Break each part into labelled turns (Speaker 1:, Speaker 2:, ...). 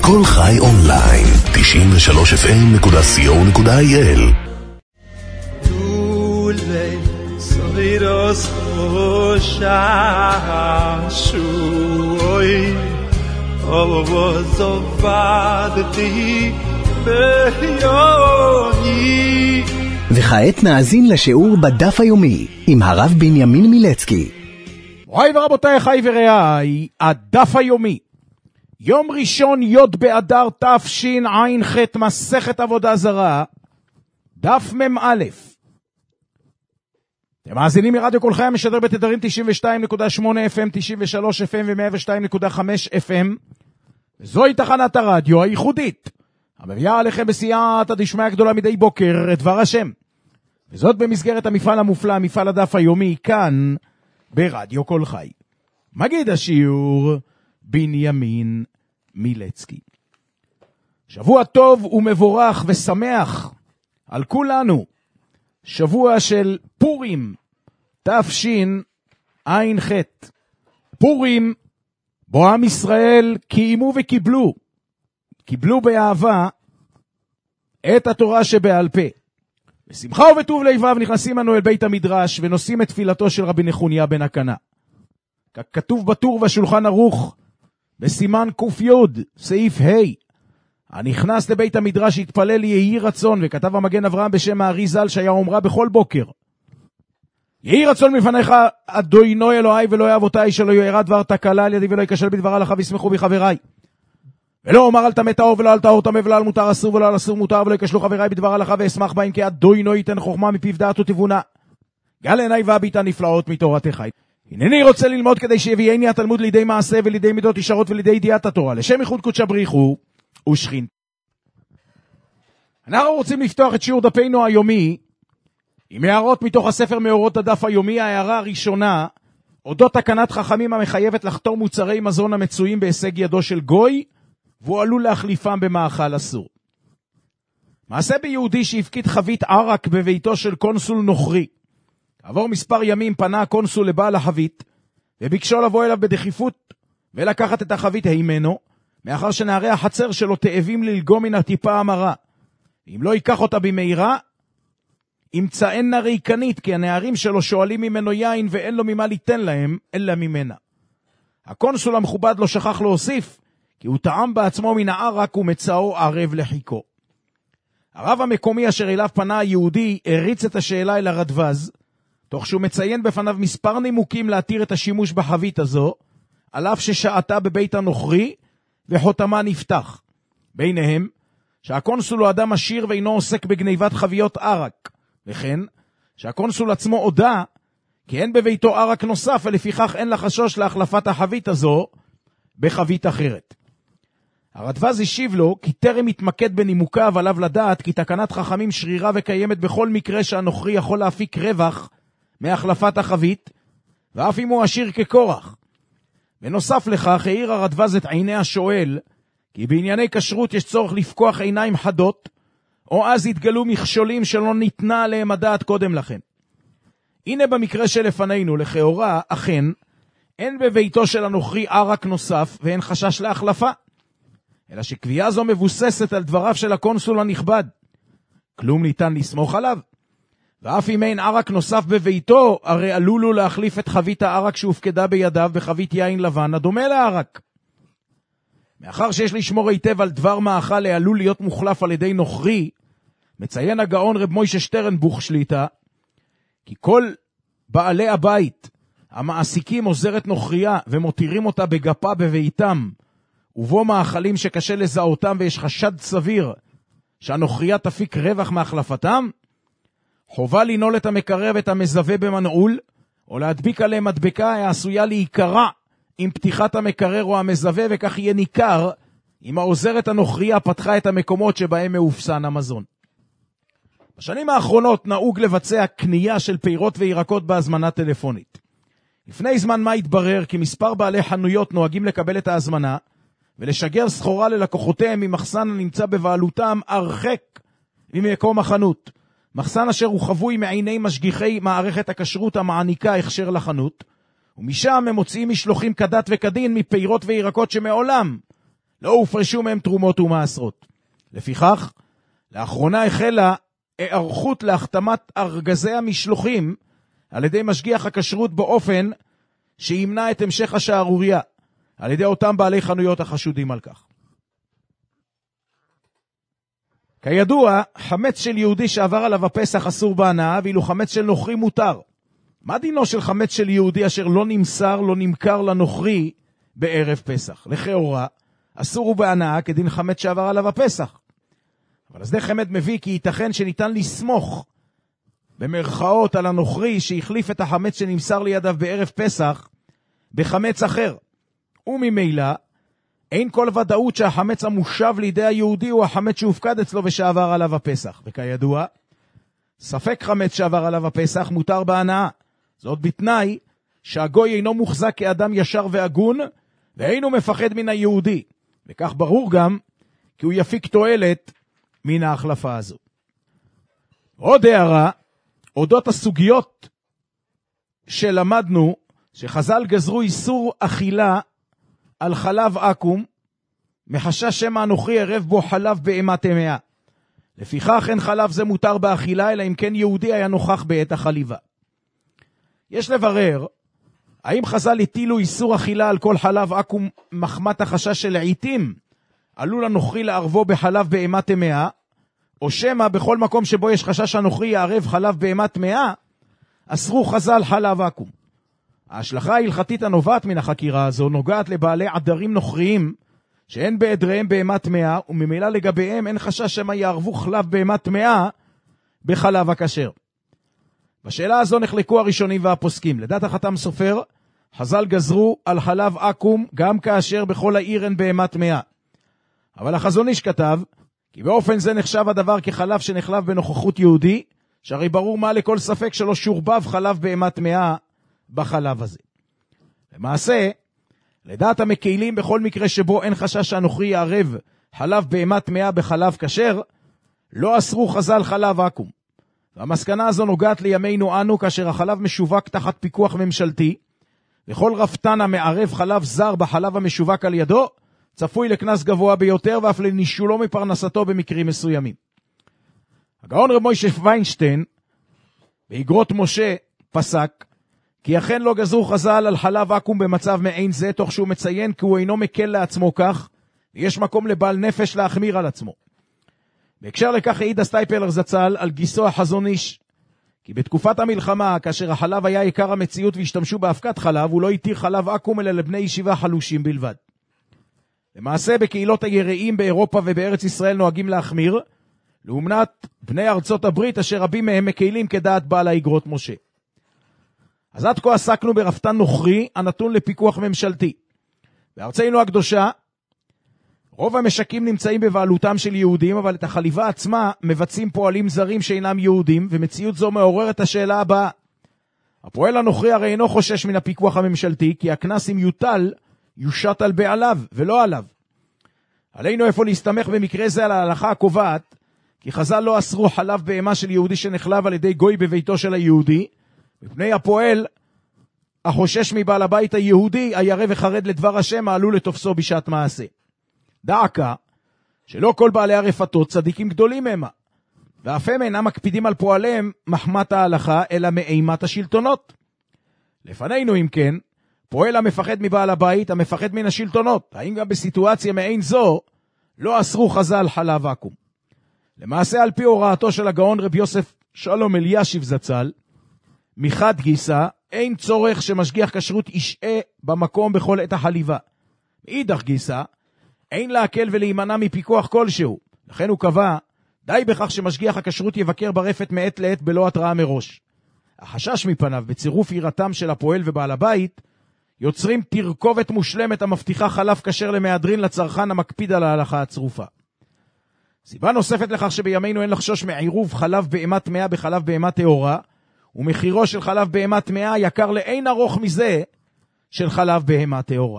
Speaker 1: כל חי אונליין, 93fm.co.il.
Speaker 2: Dule soiros shashui ovozovadti beyoni.
Speaker 3: וכעת נאזין לשיעור בדף היומי עם הרב בנימין מילצקי.
Speaker 4: מוריי ורבותיי, חי ורעי, הדף היומי. יום ראשון י' באדר תשע"ח, מסכת עבודה זרה, דף מ"א. אתם מאזינים מרדיו כל חי המשדר בתדרים 92.8 FM, 93 FM ו-102.5 FM. זוהי תחנת הרדיו הייחודית, המביאה עליכם בסייעתא דשמיא גדולה מדי בוקר את דבר השם. וזאת במסגרת המפעל המופלא, מפעל הדף היומי, כאן ברדיו כל חי. מגיד השיעור בנימין מילצקי. שבוע טוב ומבורך ושמח על כולנו. שבוע של פורים תשע"ח. פורים בו עם ישראל קיימו קיבלו באהבה את התורה שבעל פה. בשמחה ובטוב לבב נכנסים אנו אל בית המדרש ונושאים את תפילתו של רבי נחוניה בן הקנה. כתוב בטור בשולחן ערוך בסימן ק"י סעיף ה', הנכנס לבית המדרש התפלל יהי רצון, וכתב המגן אברהם בשם הארי ז"ל שהיה אומרה בכל בוקר, יהי רצון מפניך אדוני אלוהי ואלוהי אבותיי, שלא יארע דבר תקלה על ידי ולא ייכשל בדבר הלכה וישמחו בי חבריי. ולא אומר אל תמת טהור ולא אל טהור טמא ולא אל מותר אסור ולא אל אסור מותר, ולא ייכשלו חבריי בדבר הלכה ואשמח בהם, כי אדוני ייתן חוכמה מפיו דעת ותבונה. גל עיניי והביטה נפלאות מתורתך. הנני רוצה ללמוד כדי שיביאני התלמוד לידי מעשה ולידי מידות ישרות ולידי ידיעת התורה, לשם ייחוד קודשא בריחו ושכין. אנחנו רוצים לפתוח את שיעור דפנו היומי עם הערות מתוך הספר מאורות הדף היומי. ההערה הראשונה, אודות תקנת חכמים המחייבת לחתור מוצרי מזון המצויים בהישג ידו של גוי, והוא עלול להחליפם במאכל אסור. מעשה ביהודי שהפקיד חבית ערק בביתו של קונסול נוכרי. עבור מספר ימים פנה הקונסול לבעל החבית, וביקשו לבוא אליו בדחיפות ולקחת את החבית הימנו, מאחר שנערי החצר שלו תאבים ללגום מן הטיפה המרה. אם לא ייקח אותה במהירה, ימצאנה ריקנית, כי הנערים שלו שואלים ממנו יין ואין לו ממה ליתן להם, אלא ממנה. הקונסול המכובד לא שכח להוסיף, כי הוא טעם בעצמו מן הערק ומצאו ערב לחיקו. הרב המקומי אשר אליו פנה היהודי הריץ את השאלה אל הרדווז, תוך שהוא מציין בפניו מספר נימוקים להתיר את השימוש בחבית הזו, על אף ששעתה בבית הנוכרי וחותמה נפתח. ביניהם, שהקונסול הוא אדם עשיר ואינו עוסק בגניבת חביות ערק, וכן שהקונסול עצמו הודה כי אין בביתו ערק נוסף, ולפיכך אין לחשוש להחלפת החבית הזו בחבית אחרת. הרדווז השיב לו כי טרם התמקד בנימוקיו, עליו לדעת כי תקנת חכמים שרירה וקיימת בכל מקרה שהנוכרי יכול להפיק רווח מהחלפת החבית, ואף אם הוא עשיר כקורח. ונוסף לכך העיר הרדווז את עיני השואל כי בענייני כשרות יש צורך לפקוח עיניים חדות, או אז יתגלו מכשולים שלא ניתנה עליהם הדעת קודם לכן. הנה במקרה שלפנינו, לכאורה אכן אין בביתו של הנוכרי ערק נוסף ואין חשש להחלפה, אלא שקביעה זו מבוססת על דבריו של הקונסול הנכבד. כלום ניתן לסמוך עליו, ואף אם אין ערק נוסף בביתו, הרי עלולו להחליף את חבית הערק שהופקדה בידיו בחבית יין לבן הדומה לערק. מאחר שיש לשמור היטב על דבר מאכל העלול להיות מוחלף על ידי נוכרי, מציין הגאון רב מוישה שטרנבוך שליטה, כי כל בעלי הבית המעסיקים עוזרת נוכריה ומותירים אותה בגפה בביתם, ובו מאכלים שקשה לזהותם ויש חשד סביר שהנוכריה תפיק רווח מהחלפתם, חובה לנעול את המקרר ואת המזווה במנעול, או להדביק עליהם מדבקה העשויה להיקרע עם פתיחת המקרר או המזווה, וכך יהיה ניכר אם העוזרת הנוכריה פתחה את המקומות שבהם מאופסן המזון. בשנים האחרונות נהוג לבצע קנייה של פירות וירקות בהזמנה טלפונית. לפני זמן מה התברר כי מספר בעלי חנויות נוהגים לקבל את ההזמנה ולשגר סחורה ללקוחותיהם ממחסן הנמצא בבעלותם הרחק ממקום החנות. מחסן אשר הוא חבוי מעיני משגיחי מערכת הכשרות המעניקה הכשר לחנות, ומשם הם מוציאים משלוחים כדת וכדין מפירות וירקות שמעולם לא הופרשו מהם תרומות ומעשרות. לפיכך, לאחרונה החלה הערכות להחתמת ארגזי המשלוחים על ידי משגיח הכשרות באופן שימנע את המשך השערוריה על ידי אותם בעלי חנויות החשודים על כך. כידוע, חמץ של יהודי שעבר עליו הפסח אסור בהנאה, ואילו חמץ של נוכרי מותר. מה דינו של חמץ של יהודי אשר לא נמסר, לא נמכר לנוכרי בערב פסח? לכאורה, אסור הוא בהנאה כדין חמץ שעבר עליו הפסח. אבל אז די חמד מביא כי ייתכן שניתן לסמוך במרכאות על הנוכרי שהחליף את החמץ שנמסר לידיו בערב פסח בחמץ אחר. וממילא, אין כל ודאות שהחמץ המושב לידי היהודי הוא החמץ שהופקד אצלו ושעבר עליו הפסח. וכידוע, ספק חמץ שעבר עליו הפסח מותר בהנאה. זאת בתנאי שהגוי אינו מוחזק כאדם ישר והגון, ואינו מפחד מן היהודי. וכך ברור גם כי הוא יפיק תועלת מן ההחלפה הזו. עוד הערה, אודות הסוגיות שלמדנו, שחז"ל גזרו איסור אכילה על חלב עקום, מחשש שמא אנוכי ערב בו חלב בהמה טמאה. לפיכך אין חלב זה מותר באכילה, אלא אם כן יהודי היה נוכח בעת החליבה. יש לברר, האם חז"ל הטילו איסור אכילה על כל חלב עקום מחמת החשש שלעיתים עלול הנוכרי לערבו בחלב בהמה טמאה, או שמא בכל מקום שבו יש חשש הנוכרי יערב חלב בהמה טמאה, אסרו חז"ל חלב עקום. ההשלכה ההלכתית הנובעת מן החקירה הזו נוגעת לבעלי עדרים נוכריים שאין בעדריהם בהמה טמאה, וממילא לגביהם אין חשש שמא יערבו חלב בהמה טמאה בחלב הכשר. בשאלה הזו נחלקו הראשונים והפוסקים. לדעת החתם סופר, חז"ל גזרו על חלב עקום גם כאשר בכל העיר אין בהמה טמאה. אבל החזון איש כתב, כי באופן זה נחשב הדבר כחלב שנחלב בנוכחות יהודי, שהרי ברור מה לכל ספק שלא שורבב חלב בהמה טמאה בחלב הזה. למעשה, לדעת המקהילים בכל מקרה שבו אין חשש שהנוכרי יערב חלב בהמה טמאה בחלב כשר, לא אסרו חז"ל חלב עקום. והמסקנה הזו נוגעת לימינו אנו, כאשר החלב משווק תחת פיקוח ממשלתי, וכל רפתן המערב חלב זר בחלב המשווק על ידו, צפוי לקנס גבוה ביותר ואף לנישולו מפרנסתו במקרים מסוימים. הגאון רב מוישה ויינשטיין, באגרות משה, פסק, כי אכן לא גזרו חז"ל על חלב עקום במצב מעין זה, תוך שהוא מציין כי הוא אינו מקל לעצמו כך, ויש מקום לבעל נפש להחמיר על עצמו. בהקשר לכך העיד הסטייפלר זצ"ל על גיסו החזון איש, כי בתקופת המלחמה, כאשר החלב היה עיקר המציאות והשתמשו באבקת חלב, הוא לא התיר חלב עקום אלא לבני ישיבה חלושים בלבד. למעשה בקהילות היראים באירופה ובארץ ישראל נוהגים להחמיר, לעומת בני ארצות הברית אשר רבים מהם מקהילים כדעת בעל האגרות משה. אז עד כה עסקנו ברפתן נוכרי הנתון לפיקוח ממשלתי. בארצנו הקדושה, רוב המשקים נמצאים בבעלותם של יהודים, אבל את החליבה עצמה מבצעים פועלים זרים שאינם יהודים, ומציאות זו מעוררת השאלה הבאה. הפועל הנוכרי הרי אינו חושש מן הפיקוח הממשלתי, כי הכנס אם יוטל, יושת על בעליו ולא עליו. עלינו איפה להסתמך במקרה זה על ההלכה הקובעת, כי חז"ל לא אסרו חלב בהמה של יהודי שנחלב על ידי גוי בביתו של היהודי, מפני הפועל החושש מבעל הבית היהודי הירא וחרד לדבר השם העלול לתופסו בשעת מעשה. דעקה שלא כל בעלי הרפתות צדיקים גדולים המה, ואף הם אינם מקפידים על פועליהם מחמת ההלכה אלא מאימת השלטונות. לפנינו אם כן, פועל המפחד מבעל הבית המפחד מן השלטונות, האם גם בסיטואציה מעין זו לא אסרו חז"ל חלב עקום? למעשה על פי הוראתו של הגאון רב יוסף שלום אלישיב זצ"ל, מחד גיסא אין צורך שמשגיח כשרות ישעה במקום בכל עת החליבה. מאידך גיסא אין להקל ולהימנע מפיקוח כלשהו. לכן הוא קבע, די בכך שמשגיח הכשרות יבקר ברפת מעת לעת בלא התראה מראש. החשש מפניו בצירוף יראתם של הפועל ובעל הבית, יוצרים תרכובת מושלמת המבטיחה חלב כשר למהדרין לצרכן המקפיד על ההלכה הצרופה. סיבה נוספת לכך שבימינו אין לחשוש מעירוב חלב בהמה טמאה בחלב בהמה טהורה, ומחירו של חלב בהמה טמאה יקר לאין ארוך מזה של חלב בהמה טהורה.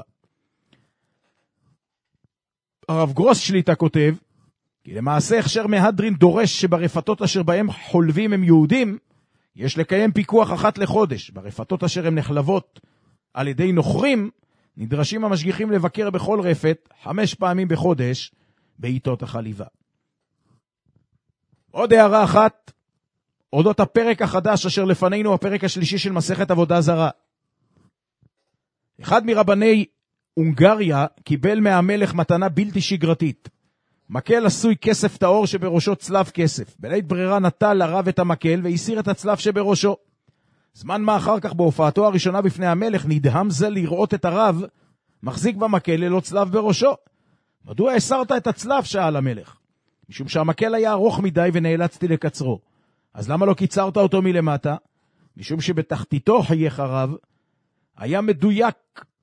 Speaker 4: הרב גרוס שליטה כותב, כי למעשה הכשר מהדרין דורש שברפתות אשר בהם חולבים הם יהודים, יש לקיים פיקוח אחת לחודש. ברפתות אשר הם נחלבות על ידי נוכרים, נדרשים המשגיחים לבקר בכל רפת 5 פעמים בחודש בעיתות החליבה. עוד הערה אחת, אודות הפרק החדש אשר לפנינו, הפרק השלישי של מסכת עבודה זרה. אחד מרבני הונגריה קיבל מהמלך מתנה בלתי שגרתית. מקל עשוי כסף טהור שבראשו צלב כסף. בלית ברירה נטל לרב את המקל והסיר את הצלב שבראשו. זמן מה אחר כך בהופעתו הראשונה בפני המלך נדהם זה לראות את הרב מחזיק במקל ללא צלב בראשו. מדוע הסרת את הצלב? שאל המלך. משום שהמקל היה ארוך מדי ונאלצתי לקצרו. אז למה לא קיצרת אותו מלמטה? משום שבתחתיתו חייך הרב היה מדויק.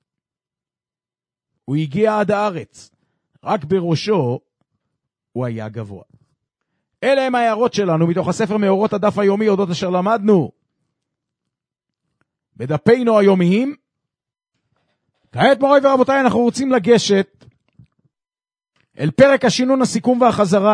Speaker 4: הוא הגיע עד הארץ. רק בראשו הוא היה גבוה. אלה הם ההערות שלנו מתוך הספר מאורות הדף היומי, אודות אשר למדנו בדפינו היומיים. כעת מוריי ורבותיי, אנחנו רוצים לגשת אל פרק השינון, הסיכום והחזרה,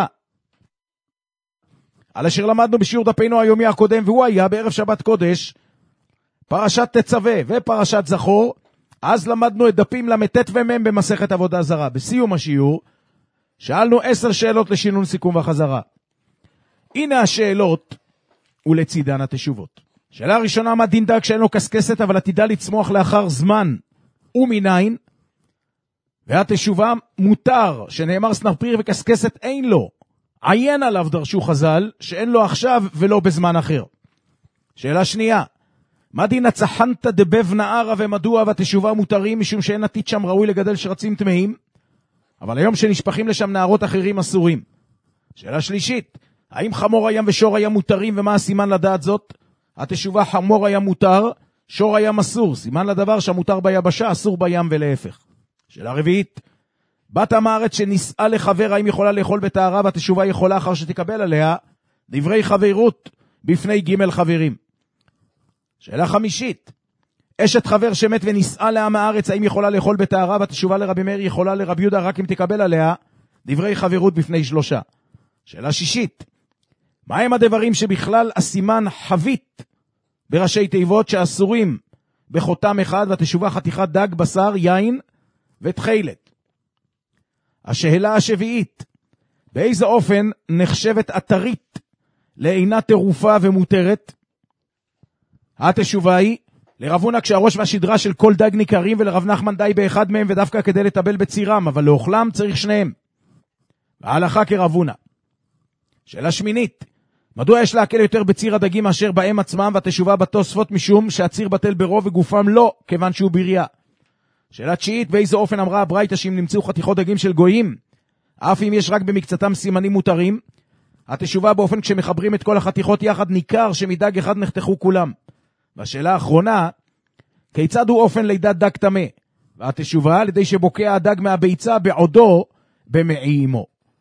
Speaker 4: על אשר למדנו בשיעור דפינו היומי הקודם, והוא היה בערב שבת קודש פרשת תצווה ופרשת זכור. אז למדנו את דפים למתת ומם במסכת עבודה זרה. בסיום השיעור שאלנו 10 שאלות לשינון, סיכום והחזרה. הנה השאלות ולצידן התשובות. שאלה ראשונה, מה דין דג שאין לו קסקסת אבל עתידה לצמוח לאחר זמן ומניין? והתשובה, מותר, שנאמר סנפריר וקסקסת אין לו. עיין עליו דרשו חז"ל שאין לו עכשיו ולא בזמן אחר. שאלה שנייה, מה דין הצחנת דבב נערה ומדוע? והתשובה, מותרים משום שאין עתיד שם ראוי לגדל שרצים טמאים, אבל היום שנשפכים לשם נערות אחרים אסורים. שאלה שלישית, האם חמור הים ושור הים מותרים ומה הסימן לדעת זאת? התשובה, חמור הים מותר, שור הים אסור, סימן לדבר שהמותר ביבשה אסור בים ולהפך. שאלה רביעית, בת המארץ שנישאה לחבר, האם יכולה לאכול בטהרה? והתשובה, יכולה אחר שתקבל עליה דברי חברות בפני ג' חברים. שאלה חמישית, אשת חבר שמת ונישאה לעם הארץ, האם יכולה לאכול בטהרה? והתשובה לרבי מאיר, יכולה, לרבי יהודה רק אם תקבל עליה דברי חברות בפני 3. שאלה שישית, מהם הדברים שבכלל הסימן חבית בראשי תיבות שאסורים בחותם אחד? והתשובה, חתיכת דג, בשר, יין ותחילת. השאלה השביעית, באיזה אופן נחשבת אתרית לאינה תרופה ומותרת? התשובה היא, לרב הונא כשהראש והשדרה של כל דג ניכרים, ולרב נחמן די באחד מהם ודווקא כדי לטבל בצירם, אבל לאוכלם צריך שניהם. וההלכה כרב הונא. שאלה שמינית, מדוע יש להקל יותר בציר הדגים מאשר בהם עצמם? והתשובה, בתוספות משום שהציר בטל ברוב וגופם לא, כיוון שהוא בריה. שאלה תשיעית, באיזה אופן אמרה הברייתא שאם נמצאו חתיכות דגים של גויים, אף אם יש רק במקצתם סימנים מותרים? התשובה, באופן כשמחברים את כל החתיכות יחד ניכר שמדג אחד נחתכו כולם. והשאלה האחרונה, כיצד הוא אופן לידת דג טמא? והתשובה, על ידי שבוקע הדג מהביצה בעודו במעי אמו.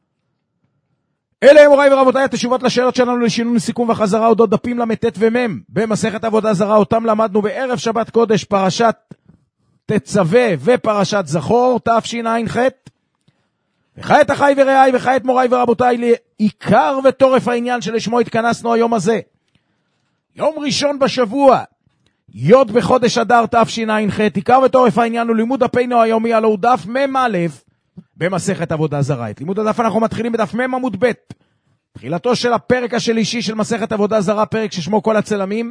Speaker 4: אלה הם מוריי ורבותיי התשובות לשאלות שלנו לשינון, סיכום וחזרה, אודות דפים למתת ומם במסכת עבודה זרה, אותם למדנו בערב שבת קודש פרשת תצווה ופרשת זכור תשע"ח. וכעת אחי ורעי, וכעת מוריי ורבותיי, לעיקר וטורף העניין שלשמו התכנסנו היום הזה. יום ראשון בשבוע, י' בחודש אדר תשע"ח, עיקר וטורף העניין הוא לימוד דפינו היומי, הלא הוא דף מ"א במסכת עבודה זרה. את לימוד הדף אנחנו מתחילים בדף מ' עמוד ב', תחילתו של הפרק השלישי של מסכת עבודה זרה, פרק ששמו כל הצלמים.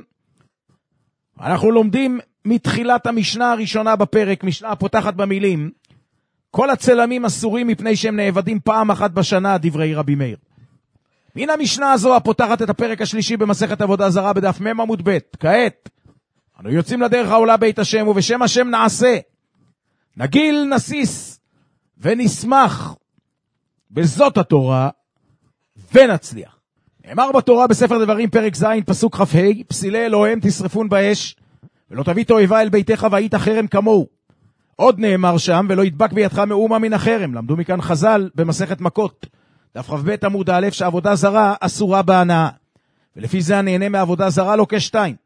Speaker 4: אנחנו לומדים מתחילת המשנה הראשונה בפרק, משנה הפותחת במילים, כל הצלמים אסורים מפני שהם נאבדים פעם אחת בשנה, דברי רבי מאיר. מן המשנה הזו הפותחת את הפרק השלישי במסכת עבודה זרה בדף מ' עמוד ב'. כעת אנו יוצאים לדרך העולה בית השם, ובשם השם נעשה, נגיל, נסיס ונשמח בזאת התורה ונצליח. נאמר בתורה בספר דברים פרק ז' פסוק כ"ה, פסילי אלוהים תשרפון באש, ולא תביא תועבה אל ביתך והיית חרם כמוהו. עוד נאמר שם, ולא ידבק בידך מאומה מן החרם. למדו מכאן חז"ל במסכת מכות דף כ"ב עמוד א', שעבודה זרה אסורה בהנאה, ולפי זה הנהנה מעבודה זרה לוקה 2.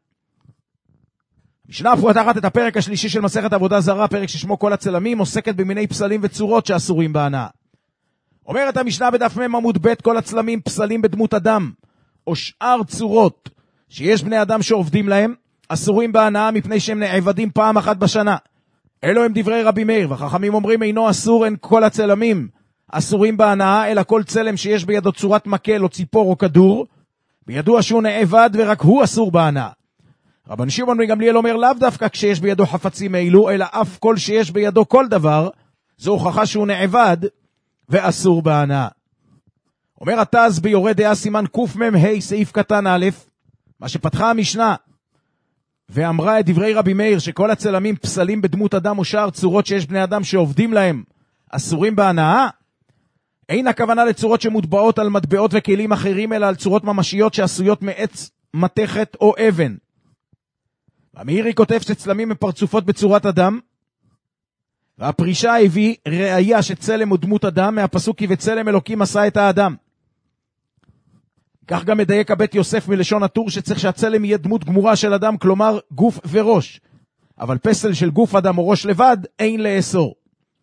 Speaker 4: משנה פותחת את הפרק השלישי של מסכת עבודה זרה, פרק ששמו כל הצלמים, עוסקת במיני פסלים וצורות שאסורים בהנאה. אומרת המשנה בדף מ' עמוד ב', כל הצלמים, פסלים בדמות אדם או שאר צורות שיש בני אדם שעובדים להם, אסורים בהנאה מפני שהם נעבדים פעם אחת בשנה. אלו הם דברי רבי מאיר, והחכמים אומרים אינו אסור, אין כל הצלמים אסורים בהנאה, אלא כל צלם שיש בידו צורת מקל או ציפור או כדור, בידוע שהוא נעבד ורק הוא אסור בהנאה. רבן שמעון בן גמליאל אומר לאו דווקא כשיש בידו חפצים אלו, אלא אף כל שיש בידו כל דבר, זו הוכחה שהוא נעבד ואסור בהנאה. אומר התז ביורה דעה סימן קמ"ה סעיף קטן א', מה שפתחה המשנה ואמרה את דברי רבי מאיר שכל הצלמים פסלים בדמות אדם או שאר צורות שיש בני אדם שעובדים להם אסורים בהנאה, אין הכוונה לצורות שמוטבעות על מטבעות וכלים אחרים, אלא על צורות ממשיות שעשויות מעץ, מתכת או אבן. המאירי כותב שצלמים הם פרצופות בצורת אדם, והפרישה הביא ראיה שצלם הוא דמות אדם מהפסוק כי וצלם אלוקים עשה את האדם. כך גם מדייק הבית יוסף מלשון הטור שצריך שהצלם יהיה דמות גמורה של אדם, כלומר גוף וראש, אבל פסל של גוף אדם או ראש לבד אין לאסור.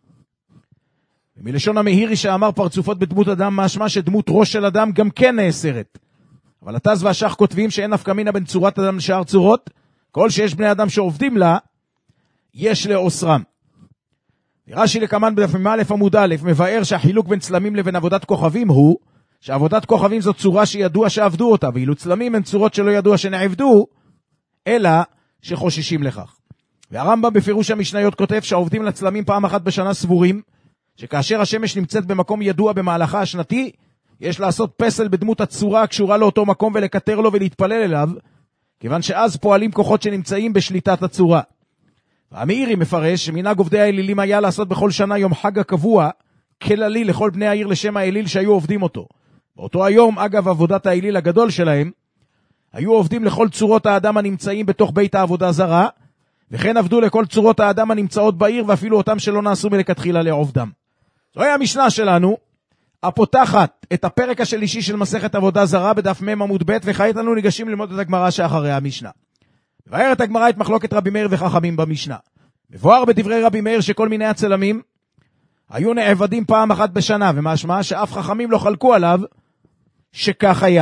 Speaker 4: ומלשון המאירי שאמר פרצופות בדמות אדם, משמע שדמות ראש של אדם גם כן נאסרת. אבל התז והשח כותבים שאין נפקא מינה בין צורת אדם לשאר צורות, כל שיש בני אדם שעובדים לה יש לאוסרם. רש"י לקמן בדף מ"א עמוד א' מבאר שהחילוק בין צלמים לבין עבודת כוכבים הוא שעבודת כוכבים זו צורה שידוע שעבדו אותה, ואילו צלמים הן צורות שלא ידוע שנעבדו, אלא שחוששים לכך. והרמב"ם בפירוש המשניות כותב שהעובדים לצלמים פעם אחת בשנה סבורים שכאשר השמש נמצאת במקום ידוע במהלכה השנתי, יש לעשות פסל בדמות הצורה הקשורה לאותו מקום ולקטר לו ולהתפלל אליו, כיוון שאז פועלים כוחות שנמצאים בשליטת הצורה. והמאירי מפרש שמנהג עובדי האלילים היה לעשות בכל שנה יום חג הקבוע כללי לכל בני העיר לשם האליל שהיו עובדים אותו. באותו היום, אגב עבודת האליל הגדול שלהם, היו עובדים לכל צורות האדם הנמצאים בתוך בית העבודה זרה, וכן עבדו לכל צורות האדם הנמצאות בעיר, ואפילו אותם שלא נעשו מלכתחילה לעובדם. זוהי המשנה שלנו, הפותחת את הפרק השלישי של מסכת עבודה זרה בדף מ' עמוד ב', וכעת אנו ניגשים ללמוד את הגמרא שאחרי המשנה. מבארת הגמרא את מחלוקת רבי מאיר וחכמים במשנה. מבואר בדברי רבי מאיר שכל מיני הצלמים היו נעבדים פעם אחת בשנה, ומשמע שאף חכמים לא חלקו עליו שכך היה.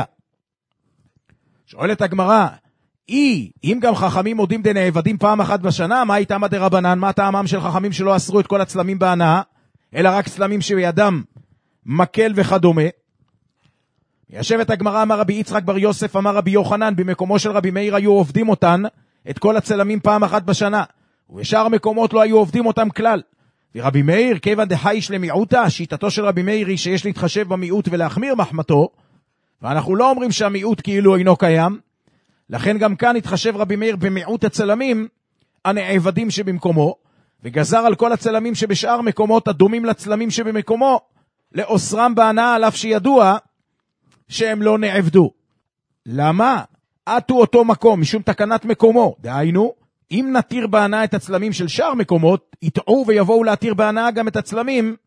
Speaker 4: שואלת הגמרא, אם גם חכמים מודים דנעבדים פעם אחת בשנה, מה איתם דרבנן? מה טעמם של חכמים שלא אסרו את כל הצלמים בהנאה, אלא רק צלמים שבידם מקל וכדומה? ישבת הגמרא, אמר רבי יצחק בר יוסף, אמר רבי יוחנן, במקומו של רבי מאיר היו עובדים אותן, את כל הצלמים פעם אחת בשנה, ובשאר מקומות לא היו עובדים אותם כלל. ורבי מאיר, כיוון דחייש למיעוטה, שיטתו של רבי מאיר היא שיש להתחשב במיעוט ולהחמיר מחמתו, ואנחנו לא אומרים שהמיעוט כאילו אינו קיים, לכן גם כאן התחשב רבי מאיר במיעוט הצלמים הנעבדים שבמקומו, וגזר על כל הצלמים שבשאר מקומות הדומים לצלמים שבמקומו, לאוסרם בהנאה על אף שידוע שהם לא נעבדו. למה? עטו אותו מקום, משום תקנת מקומו. דהיינו, אם נתיר בהנאה את הצלמים של שאר מקומות, יטעו ויבואו להתיר בהנאה גם את הצלמים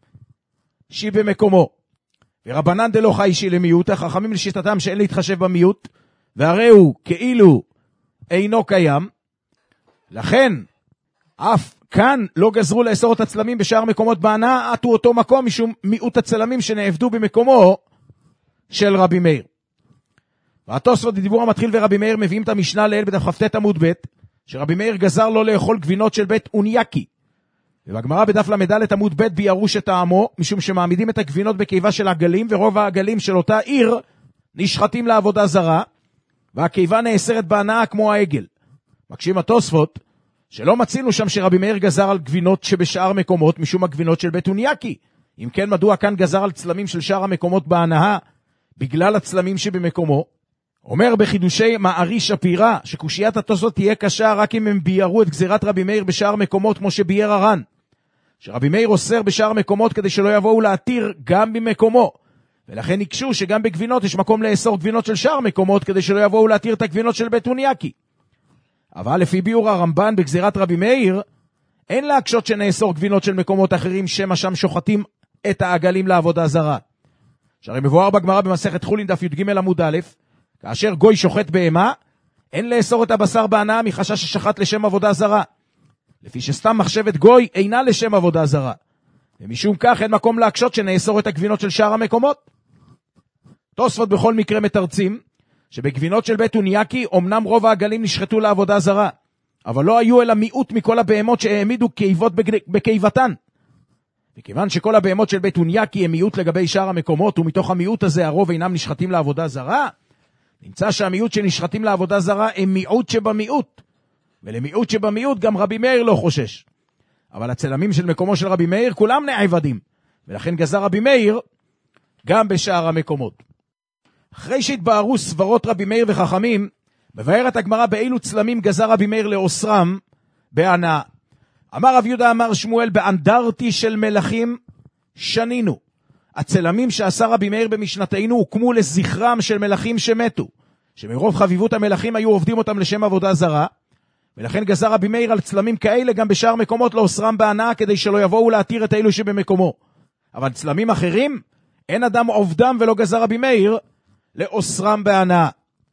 Speaker 4: שבמקומו. ורבנן דלא חיישי למיעוט, החכמים לשיטתם שאין להתחשב במיעוט, והרי הוא כאילו אינו קיים, לכן אף כאן לא גזרו לאסור את הצלמים בשאר מקומות בהנאה, עטו אותו מקום משום מיעוט הצלמים שנעבדו במקומו של רבי מאיר. והתוספות בדיבור המתחיל ורבי מאיר מביאים את המשנה לעיל בדף כ"ט עמוד ב', שרבי מאיר גזר לא לאכול גבינות של בית אוניאקי. ובגמרא בדף למדלת עמוד ב' ביארו שטעמו, משום שמעמידים את הגבינות בקיבה של עגלים, ורוב העגלים של אותה עיר נשחטים לעבודה זרה, והקיבה נאסרת בהנאה כמו העגל. מקשים התוספות שלא מצינו שם שרבי מאיר גזר על גבינות שבשאר מקומות משום הגבינות של בית אוניאקי. אם כן, מדוע כאן גזר על צלמים של שאר המקומות בהנאה בגלל הצלמים שבמקומו? אומר בחידושי מערי שפירא שקושיית התוספות תהיה קשה רק אם הם ביארו את גזירת רבי מאיר בשאר מקומות כמו שביאר הר"ן, שרבי מאיר אוסר בשאר מקומות כדי שלא יבואו להתיר גם במקומו, ולכן יקשו שגם בגבינות יש מקום לאסור גבינות של שאר מקומות כדי שלא יבואו להתיר את הגבינות של בית אוניאקי. אבל לפי ביאור הרמב"ן בגזירת רבי מאיר אין להקשות שנאסור גבינות של מקומות אחרים שמא שם שוחטים את העגלים לעבודה זרה. שהרי מבואר בגמרא במסכת חולין דף י"ג עמוד א', כאשר גוי שוחט בהמה, אין לאסור את הבשר בהנאה מחשש ששחט לשם עבודה זרה. לפי שסתם מחשבת גוי אינה לשם עבודה זרה. ומשום כך אין מקום להקשות שנאסור את הגבינות של שאר המקומות. תוספות בכל מקרה מתרצים, שבגבינות של בית אוניאקי, אמנם רוב העגלים נשחטו לעבודה זרה, אבל לא היו אלא מיעוט מכל הבהמות שהעמידו קיבות בקיבתן. וכיוון שכל הבהמות של בית אוניאקי הם מיעוט לגבי שאר המקומות, ומתוך המיעוט הזה הרוב אינם נשחטים לעבודה זרה, נמצא שהמיעוט שנשחטים לעבודה זרה הם מיעוט שבמיעוט. ולמיעוט שבמיעוט גם רבי מאיר לא חושש. אבל הצלמים של מקומו של רבי מאיר כולם נעבדים, ולכן גזר רבי מאיר גם בשאר המקומות. אחרי שהתבהרו סברות רבי מאיר וחכמים, מבארת הגמרא באילו צלמים גזר רבי מאיר לאוסרם בהנאה. אמר רב יהודה אמר שמואל, באנדרטי של מלכים שנינו. הצלמים שעשה רבי מאיר במשנתנו הוקמו לזכרם של מלכים שמתו, שמרוב חביבות המלכים היו עובדים אותם לשם עבודה זרה, ולכן גזר רבי מאיר על צלמים כאלה גם בשאר מקומות לאוסרם בהנאה, כדי שלא יבואו להתיר את אלו שבמקומו. אבל צלמים אחרים, אין אדם עובדם, ולא גזר רבי מאיר לאוסרם בהנאה.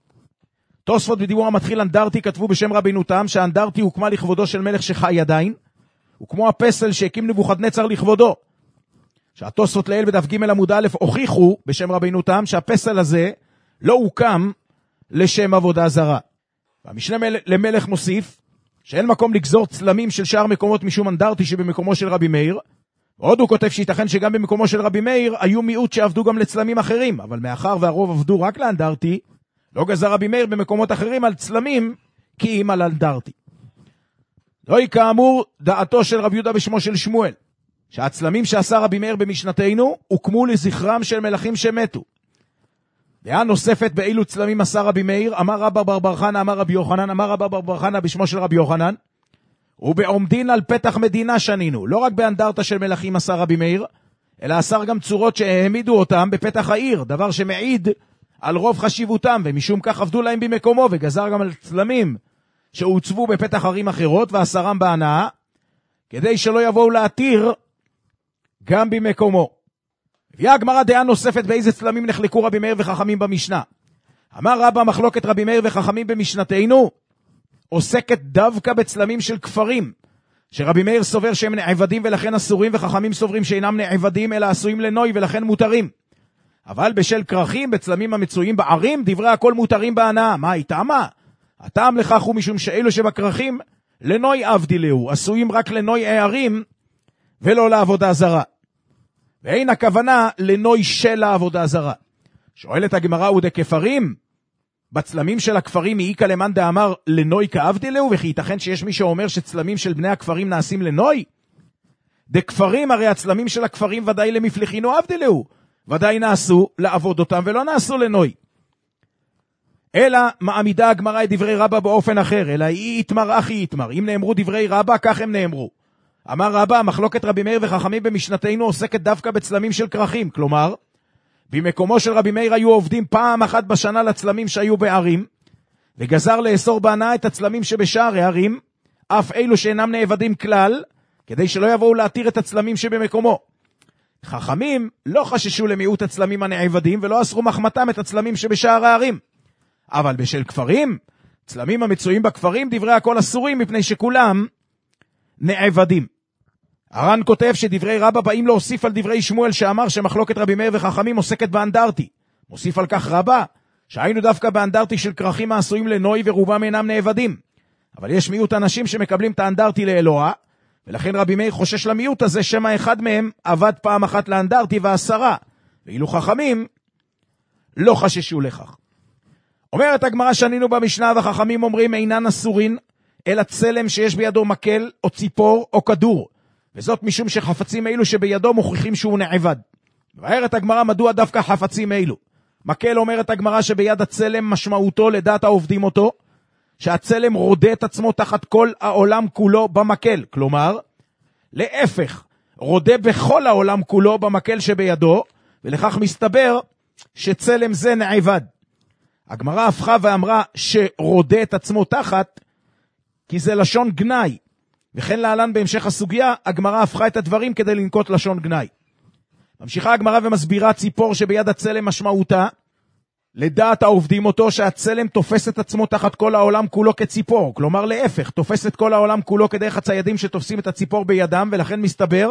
Speaker 4: תוספות בדיבור המתחיל אנדרטי כתבו בשם רבינו תם שהאנדרטי הוקמה לכבודו של מלך שחי עדיין, וכמו הפסל שהקים נבוכדנצר לכבודו. שהתוספות לעיל בדף ג' עמוד א' הוכיחו בשם רבינו תם שהפסל הזה לא הוקם לשם עבודה זרה. והמשנה למלך מוסיף שאין מקום לגזור צלמים של שאר מקומות משום אנדרטי שבמקומו של רבי מאיר. ועוד הוא כותב שייתכן שגם במקומו של רבי מאיר היו מיעוט שעבדו גם לצלמים אחרים, אבל מאחר והרוב עבדו רק לאנדרטי, לא גזר רבי מאיר במקומות אחרים על צלמים כי אם על אנדרטי. זוהי כאמור דעתו של רבי יהודה בשמו של שמואל, שהצלמים שעשה רבי מאיר במשנתנו הוקמו לזכרם של מלכים שמתו. דעה נוספת באילו צלמים עשה רבי מאיר, אמר רבא בר בר חנא אמר רבי יוחנן, אמר רבא בר בר חנא בשמו של רבי יוחנן, ובעומדין על פתח מדינה שנינו. לא רק באנדרטה של מלכים עשה רבי מאיר, אלא עשה גם צורות שהעמידו אותם בפתח העיר, דבר שמעיד על רוב חשיבותם, ומשום כך עבדו להם במקומו, וגזר גם על צלמים שהוצבו בפתח ערים אחרות ועשרם בהנאה, כדי שלא יבואו להתיר גם במקומו. הביאה הגמרא דעה נוספת באיזה צלמים נחלקו רבי מאיר וחכמים במשנה. אמר רבא מחלוקת רבי מאיר וחכמים במשנתנו עוסקת דווקא בצלמים של כפרים, שרבי מאיר סובר שהם נעבדים ולכן אסורים, וחכמים סוברים שאינם נעבדים אלא עשויים לנוי ולכן מותרים. אבל בשל כרכים בצלמים המצויים בערים דברי הכל מותרים בהנאה. מה איתמה? הטעם לכך הוא משום שאלו שבכרכים לנוי עבדי להו, עשויים רק לנוי הערים ולא לעבודה זרה. ואין הכוונה לנוי של העבודה זרה. שואלת הגמרא, ודכפרים בצלמים של הכפרים מעיקה למאן דאמר לנוי כעבדי להו, וכי ייתכן שיש מי שאומר שצלמים של בני הכפרים נעשים לנוי? דכפרים, הרי הצלמים של הכפרים ודאי למפלחינו עבדי להו, ודאי נעשו לעבוד אותם ולא נעשו לנוי. אלא מעמידה הגמרא את דברי רבא באופן אחר, אלא היא יתמר אחי יתמר. אם נאמרו דברי רבא, כך הם נאמרו. אמר רבא, מחלוקת רבי מאיר וחכמים במשנתנו עוסקת דווקא בצלמים של כרכים, כלומר, במקומו של רבי מאיר היו עובדים פעם אחת בשנה לצלמים שהיו בערים, וגזר לאסור בהנאה את הצלמים שבשאר הערים, אף אלו שאינם נעבדים כלל, כדי שלא יבואו להתיר את הצלמים שבמקומו. חכמים לא חששו למיעוט הצלמים הנעבדים, ולא אסרו מחמתם את הצלמים שבשאר הערים. אבל בשל כפרים, צלמים המצויים בכפרים, דברי הכל אסורים, מפני שכולם נעבדים. הר"ן כותב שדברי רבא באים להוסיף על דברי שמואל שאמר שמחלוקת רבי מאיר וחכמים עוסקת באנדרטי. מוסיף על כך רבא, שהיינו דווקא באנדרטי של כרכים העשויים לנוי ורובם אינם נעבדים. אבל יש מיעוט אנשים שמקבלים את האנדרטי לאלוה, ולכן רבי מאיר חושש למיעוט הזה שמה אחד מהם עבד פעם אחת לאנדרטי ועשרה, ואילו חכמים לא חששו לכך. אומרת הגמרא שנינו במשנה, וחכמים אומרים אינן אסורין, אלא צלם שיש בידו מקל או ציפור או כדור, וזאת משום שחפצים אלו שבידו מוכיחים שהוא נעבד. ואומרת הגמרא מדוע דווקא חפצים אלו. מקל, אומרת הגמרא שביד הצלם משמעותו לדעת העובדים אותו, שהצלם רודה את עצמו תחת כל העולם כולו במקל, כלומר, להפך, רודה בכל העולם כולו במקל שבידו, ולכך מסתבר שצלם זה נעבד. הגמרא הפכה ואמרה שרודה את עצמו תחת, כי זה לשון גנאי, וכן להלן בהמשך הסוגיה, הגמרא הפכה את הדברים כדי לנקוט לשון גנאי. ממשיכה הגמרא ומסבירה ציפור שביד הצלם משמעותה, לדעת העובדים אותו שהצלם תופס את עצמו תחת כל העולם כולו כציפור, כלומר להפך, תופס את כל העולם כולו כדרך הציידים שתופסים את הציפור בידם, ולכן מסתבר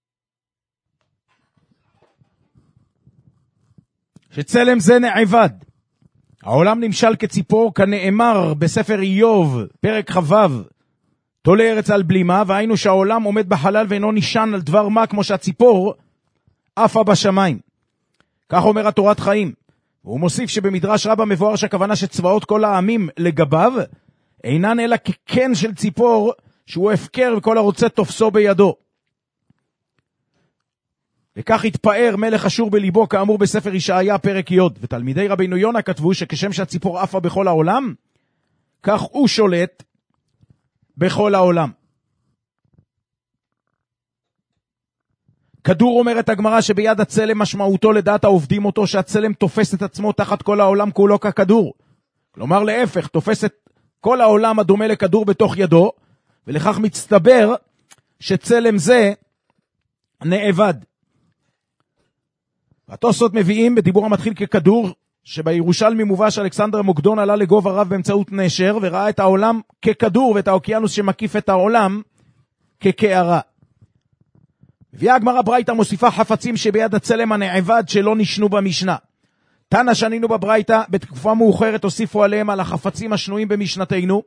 Speaker 4: שצלם זה נעבד. העולם נמשל כציפור כנאמר בספר איוב, פרק חבב, תולה ארץ על בלימה, והיינו שהעולם עומד בחלל ואינו נשען על דבר מה, כמו שהציפור עפה בשמיים. כך אומר התורת חיים. והוא מוסיף שבמדרש רבה מבואר שהכוונה שצבאות כל העמים לגביו, אינן אלא כקן של ציפור, שהוא הפקר וכל הרוצה תופסו בידו. וכך התפאר מלך אשור בליבו, כאמור בספר ישעיה פרק י'. ותלמידי רבינו יונה כתבו שכשם שהציפור עפה בכל העולם, כך הוא שולט בכל העולם. כדור אומרת הגמרא שביד הצלם משמעותו לדעת העובדים אותו שהצלם תופס את עצמו תחת כל העולם כולו ככדור. כלומר להפך, תופס את כל העולם הדומה לכדור בתוך ידו, ולכך מצטבר שצלם זה נאבד. והתוספות מביאים בדיבור המתחיל ככדור, שבירושלמי מובא שאלכסנדר מוקדון עלה לגובה רב באמצעות נשר, וראה את העולם ככדור ואת האוקיינוס שמקיף את העולם כקערה. מביאה הגמרא ברייתא מוסיפה חפצים שביד הצלם הנאבד שלא נשנו במשנה. תנא שנינו בברייתא, בתקופה מאוחרת הוסיפו עליהם על החפצים השנויים במשנתנו,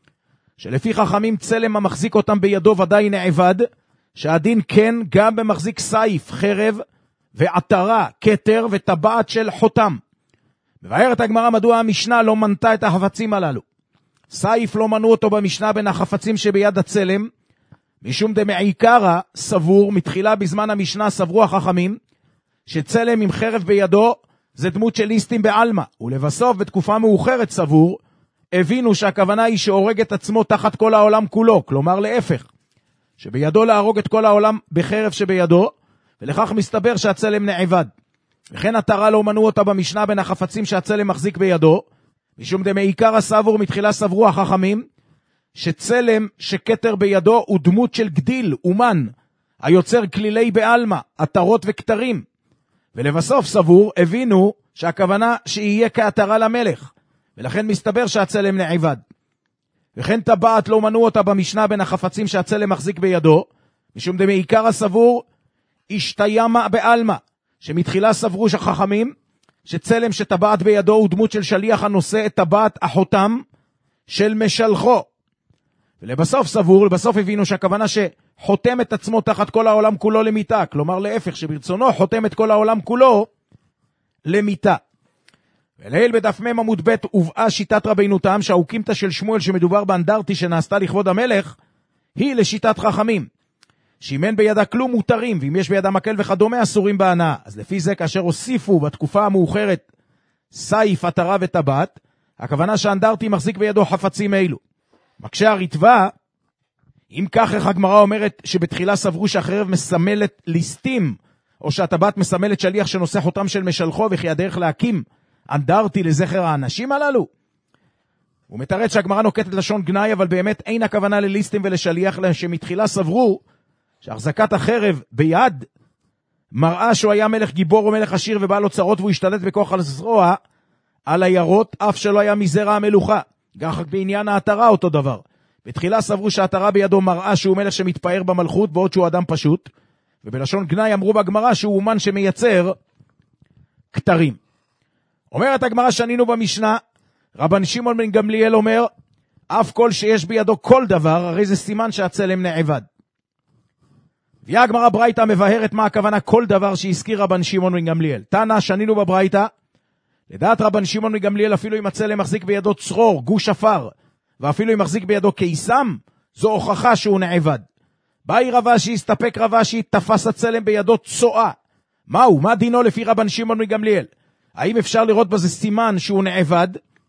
Speaker 4: שלפי חכמים צלם המחזיק אותם בידו ודאי נאבד, שהדין כן גם במחזיק סייף, חרב, ועטרה, כתר וטבעת של חותם. מבארת הגמרא מדוע המשנה לא מנתה את החפצים הללו. סייף לא מנו אותו במשנה בין החפצים שביד הצלם, משום דמעיקרא סבור, מתחילה בזמן המשנה סברו החכמים, שצלם עם חרב בידו זה דמות של ליסטים בעלמא, ולבסוף בתקופה מאוחרת סבור, הבינו שהכוונה היא שהורג את עצמו תחת כל העולם כולו, כלומר להפך, שבידו להרוג את כל העולם בחרב שבידו, ולכך מסתבר שהצלם נאבד. וכן עטרה לא מנו אותה במשנה בין החפצים שהצלם מחזיק בידו, משום דמעיקרא סבור, מתחילה סברו החכמים, שצלם שכתר בידו הוא דמות של גדיל, אומן, היוצר כלילי בעלמא, עטרות וכתרים. ולבסוף סבור, הבינו שהכוונה שיהיה כעטרה למלך, ולכן מסתבר שהצלם נאבד. וכן טבעת לא מנו אותה במשנה בין החפצים שהצלם מחזיק בידו, משום דמעיקרא סבור, השתיימה בעלמא, שמתחילה סברו שחכמים, שצלם שטבעת בידו הוא דמות של שליח הנושא את טבעת החותם של משלחו. ולבסוף סבור, לבסוף הבינו שהכוונה שחותם את עצמו תחת כל העולם כולו למיתה, כלומר להפך, שברצונו חותם את כל העולם כולו למיתה. ולעיל בדף מ' עמוד ב' הובאה שיטת רבינו תם שהאוקימתא של שמואל שמדובר באנדרטי שנעשתה לכבוד המלך, היא לשיטת חכמים. שאם אין בידה כלום מותרים, ואם יש בידה מקל וכדומה אסורים בהנאה. אז לפי זה כאשר הוסיפו בתקופה המאוחרת סייף, עטרה וטבעת, הכוונה שהאנדרטי מחזיק בידו חפצים אלו. מקשה הרטב"א, אם כך איך הגמרא אומרת שבתחילה סברו שהחרב מסמלת ליסטים, או שהטבעת מסמלת שליח שנושא חותם של משלחו, וכי הדרך להקים אנדרטי לזכר האנשים הללו? הוא מתרץ שהגמרא נוקטת לשון גנאי, אבל באמת אין הכוונה לליסטים ולשליח, שמתחילה סברו שהחזקת החרב ביד מראה שהוא היה מלך גיבור או מלך עשיר ובעל אוצרות, והוא השתלט בכוח על זרוע על הירות, אף שלא היה מזרע המלוכה. כך בעניין העטרה אותו דבר. בתחילה סברו שהעטרה בידו מראה שהוא מלך שמתפאר במלכות, בעוד שהוא אדם פשוט, ובלשון גנאי אמרו בגמרא שהוא אומן שמייצר כתרים. אומרת הגמרא שנינו במשנה, רבן שמעון בן גמליאל אומר, אף כל שיש בידו כל דבר, הרי זה סימן שהצלם נאבד. והיא הגמרא ברייתא מבארת מה הכוונה כל דבר שהזכיר רבן שמעון בן גמליאל. תנא שנינו בברייתא, לדעת רבן שמעון בן גמליאל, אפילו אם הצלם מחזיק בידו צרור, גוש עפר, ואפילו אם מחזיק בידו קיסם, זו הוכחה שהוא נאבד. באי רבשי, הסתפק רבשי, תפס הצלם בידו צועה. מהו? מה דינו לפי רבן שמעון בן גמליאל? האם אפשר לראות בזה סימן שהוא נאבד?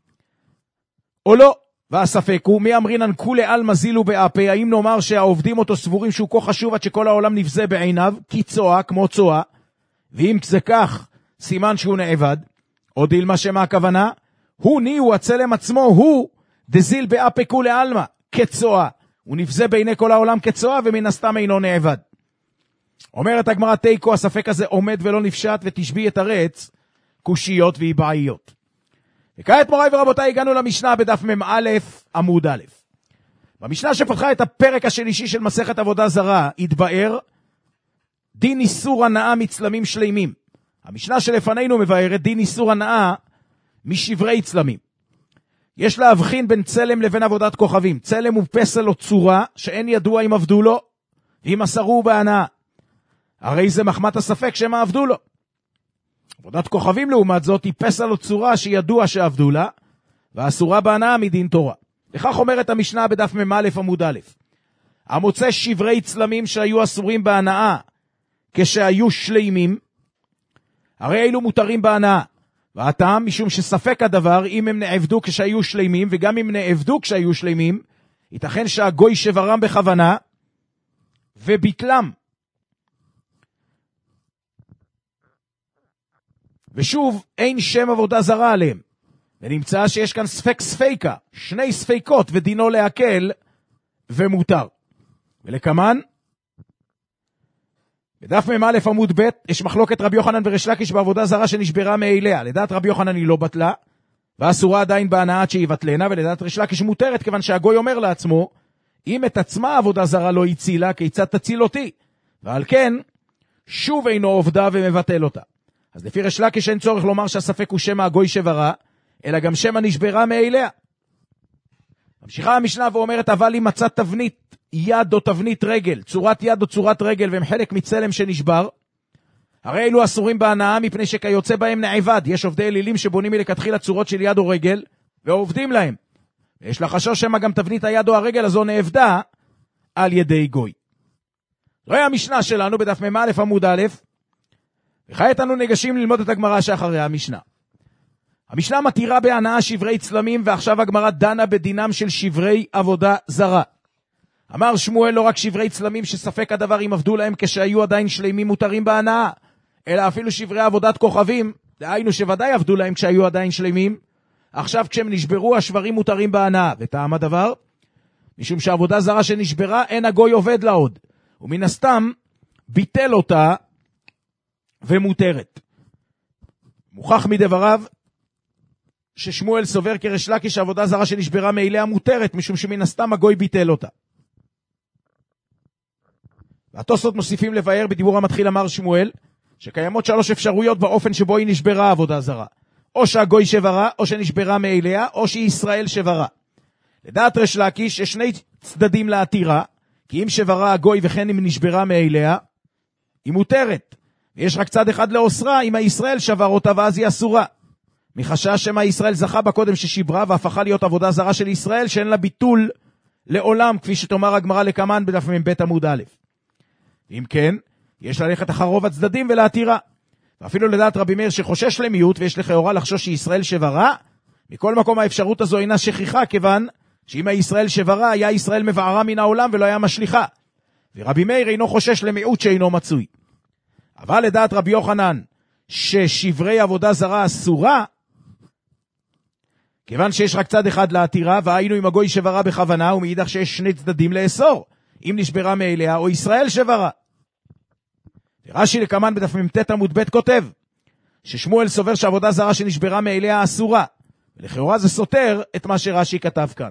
Speaker 4: או לא? והספק הוא, מי אמרינן כולי על מזילו באפה, האם נאמר שהעובדים אותו סבורים שהוא כה חשוב עד שכל העולם נבזה בעיניו, כי צועה כמו צועה, ואם זה כך, סימן שהוא נאבד, או דילמה שמה הכוונה, הוא ניהו הצלם עצמו, הוא דזיל באפה כולי אלמה, כצועה, הוא נבזה בעיני כל העולם כצועה, ומן הסתם אינו נאבד. אומרת הגמרא תיקו, הספק הזה עומד ולא נפשט, ותשבי את הרץ, קושיות ואיבעיות. וכעת מוריי ורבותיי הגענו למשנה בדף מ"א עמוד א'. במשנה שפתחה את הפרק השלישי של מסכת עבודה זרה, התבאר דין איסור הנאה מצלמים שלימים. המשנה שלפנינו מבארת דין איסור הנאה משברי צלמים. יש להבחין בין צלם לבין עבודת כוכבים. צלם הוא פסל או צורה שאין ידוע אם עבדו לו, אם מסרו בהנאה. הרי זה מחמת הספק שהם עבדו לו. עבודת כוכבים לעומת זאת היא פסל או צורה שידוע שעבדו לה, ואסורה בהנאה מדין תורה. לכך אומרת המשנה בדף מ"א עמוד א', המוצא שברי צלמים שהיו אסורים בהנאה כשהיו שלימים, הרי אלו מותרים בהנאה. והטעם משום שספק הדבר אם הם נעבדו כשהיו שלימים, וגם אם נעבדו כשהיו שלימים, ייתכן שהגוי שברם בכוונה וביטלם. ושוב, אין שם עבודה זרה עליהם. ונמצא שיש כאן ספק ספיקה, שני ספיקות, ודינו להקל ומותר. ולכמן, בדף מ"א עמוד ב' יש מחלוקת רבי יוחנן וריש לקיש בעבודה זרה שנשברה מאליה. לדעת רבי יוחנן היא לא בטלה, ואסורה עדיין בהנאה עד שהיא בטלנה, ולדעת ריש לקיש מותרת, כיוון שהגוי אומר לעצמו, אם את עצמה עבודה זרה לא הצילה, כיצד תציל אותי? ועל כן, שוב אינו עובדה ומבטל אותה. אז לפי ריש לקיש אין צורך לומר שהספק הוא שם הגוי שברא, אלא גם שם הנשברה מאליה. ממשיכה המשנה ואומרת, אבל אם מצא תבנית יד או תבנית רגל, צורת יד או צורת רגל, והם חלק מצלם שנשבר, הרי אלו אסורים בהנאה מפני שכיוצא בהם נעבד. יש עובדי אלילים שבונים מלכתחילה צורות של יד או רגל, ועובדים להם. ויש לחשוש שמה גם תבנית היד או הרגל הזו נעבדה על ידי גוי. זוהי המשנה שלנו בדף מ"א עמוד א', וכעת אנו ניגשים ללמוד את הגמרא שאחרי המשנה. המשנה מתירה בהנאה שברי צלמים, ועכשיו הגמרא דנה בדינם של שברי עבודה זרה. אמר שמואל, לא רק שברי צלמים שספק הדבר אם עבדו להם כשהיו עדיין שלימים מותרים בהנאה, אלא אפילו שברי עבודת כוכבים, דהיינו שוודאי עבדו להם כשהיו עדיין שלימים, עכשיו כשהם נשברו השברים מותרים בהנאה. וטעם הדבר, משום שעבודה זרה שנשברה אין הגוי עובד לה עוד, ומן הסתם ביטל אותה ומותרת. מוכח מדבריו ששמואל סובר כריש לקיש שעבודה זרה שנשברה מאליה מותרת, משום שמן הסתם הגוי ביטל אותה. והתוספות מוסיפים לבאר בדיבור המתחיל, אמר שמואל, שקיימות 3 אפשרויות באופן שבו היא נשברה עבודה זרה. או שהגוי שברה, או שנשברה מאליה, או שהיא ישראל שברה. לדעת ריש לקיש יש 2 צדדים לעתירה, כי אם שברה הגוי וכן אם נשברה מאליה, היא מותרת. ויש רק צד אחד לאוסרה, אם הישראל שבר אותה ואז היא אסורה. מחשש שמה ישראל זכה בה קודם ששיברה והפכה להיות עבודה זרה של ישראל שאין לה ביטול לעולם, כפי שתאמר הגמרא לקמן בדף מ"ב עמוד א'. אם כן, יש ללכת אחר רוב הצדדים ולעתירה. ואפילו לדעת רבי מאיר שחושש למיעוט ויש לכאורה לחשוש שישראל שברה, מכל מקום האפשרות הזו אינה שכיחה, כיוון שאם הישראל שברה היה ישראל מבערה מן העולם ולא היה משליחה. ורבי מאיר אינו חושש למיעוט שאינו מצוי. אבל לדעת רבי יוחנן ששברי עבודה זרה אסורה, כיוון שיש רק צד אחד לעתירה, והיינו עם הגוי שברה בכוונה, ומאידך שיש 2 צדדים לאסור, אם נשברה מאליה או ישראל שברה. ורש"י לקמן בדף מ"ט עמוד ב' כותב, ששמואל סובר שעבודה זרה שנשברה מאליה אסורה, ולכאורה זה סותר את מה שרש"י כתב כאן.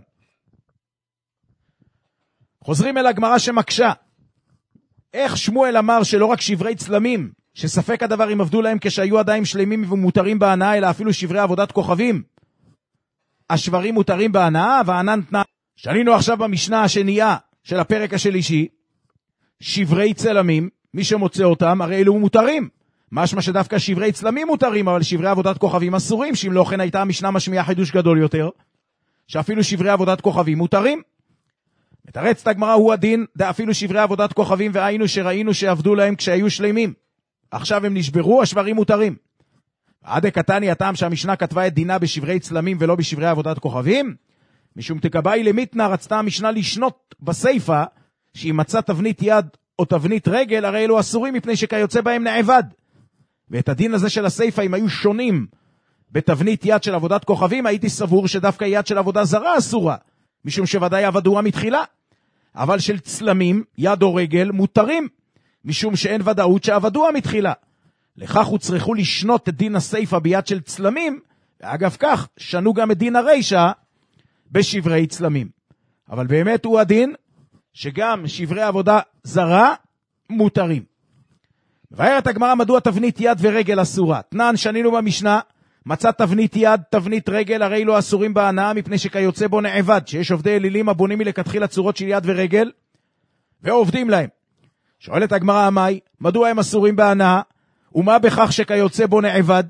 Speaker 4: חוזרים אל הגמרא שמקשה. איך שמואל אמר שלא רק שברי צלמים, שספק הדבר אם עבדו להם כשהיו עדיין שלמים ומותרים בהנאה, אלא אפילו שברי עבודת כוכבים, השברים מותרים בהנאה, והענן תנא. שנינו עכשיו במשנה השנייה של הפרק השלישי, שברי צלמים, מי שמוצא אותם, הרי אלו מותרים. משמע שדווקא שברי צלמים מותרים, אבל שברי עבודת כוכבים אסורים, שאם לא כן הייתה המשנה משמיעה חידוש גדול יותר, שאפילו שברי עבודת כוכבים מותרים. מתרצת הגמרא, הוא הדין, אפילו שברי עבודת כוכבים, והיינו שראינו שעבדו להם כשהיו שלמים. עכשיו הם נשברו, השברים מותרים. עד הקטני הטעם שהמשנה כתבה את דינה בשברי צלמים ולא בשברי עבודת כוכבים, משום תקבעי למיתנה רצתה המשנה לשנות בסייפה, שאם מצא תבנית יד או תבנית רגל, הרי אלו אסורים מפני שכיוצא בהם נעבד. ואת הדין הזה של הסייפה, אם היו שונים בתבנית יד של עבודת כוכבים, הייתי סבור שדווקא יד של עבודה זרה אסורה, משום שוודאי עבדוה מתחילה. אבל של צלמים, יד או רגל, מותרים, משום שאין ודאות שעבדוה מתחילה. לכך הוצרכו לשנות את דין הסייפה ביד של צלמים, ואגב כך שנו גם את דין הרישה בשברי צלמים. אבל באמת הוא הדין שגם שברי עבודה זרה מותרים. מבארת הגמרא מדוע תבנית יד ורגל אסורה. תנן שנינו במשנה, מצא תבנית יד, תבנית רגל, הרי לא אסורים בהנאה, מפני שכיוצא בו נעבד, שיש עובדי אלילים הבונים מלכתחילה צורות של יד ורגל, ועובדים להם. שואלת הגמרא המאי, מדוע הם אסורים בהנאה, ומה בכך שכיוצא בו נעבד?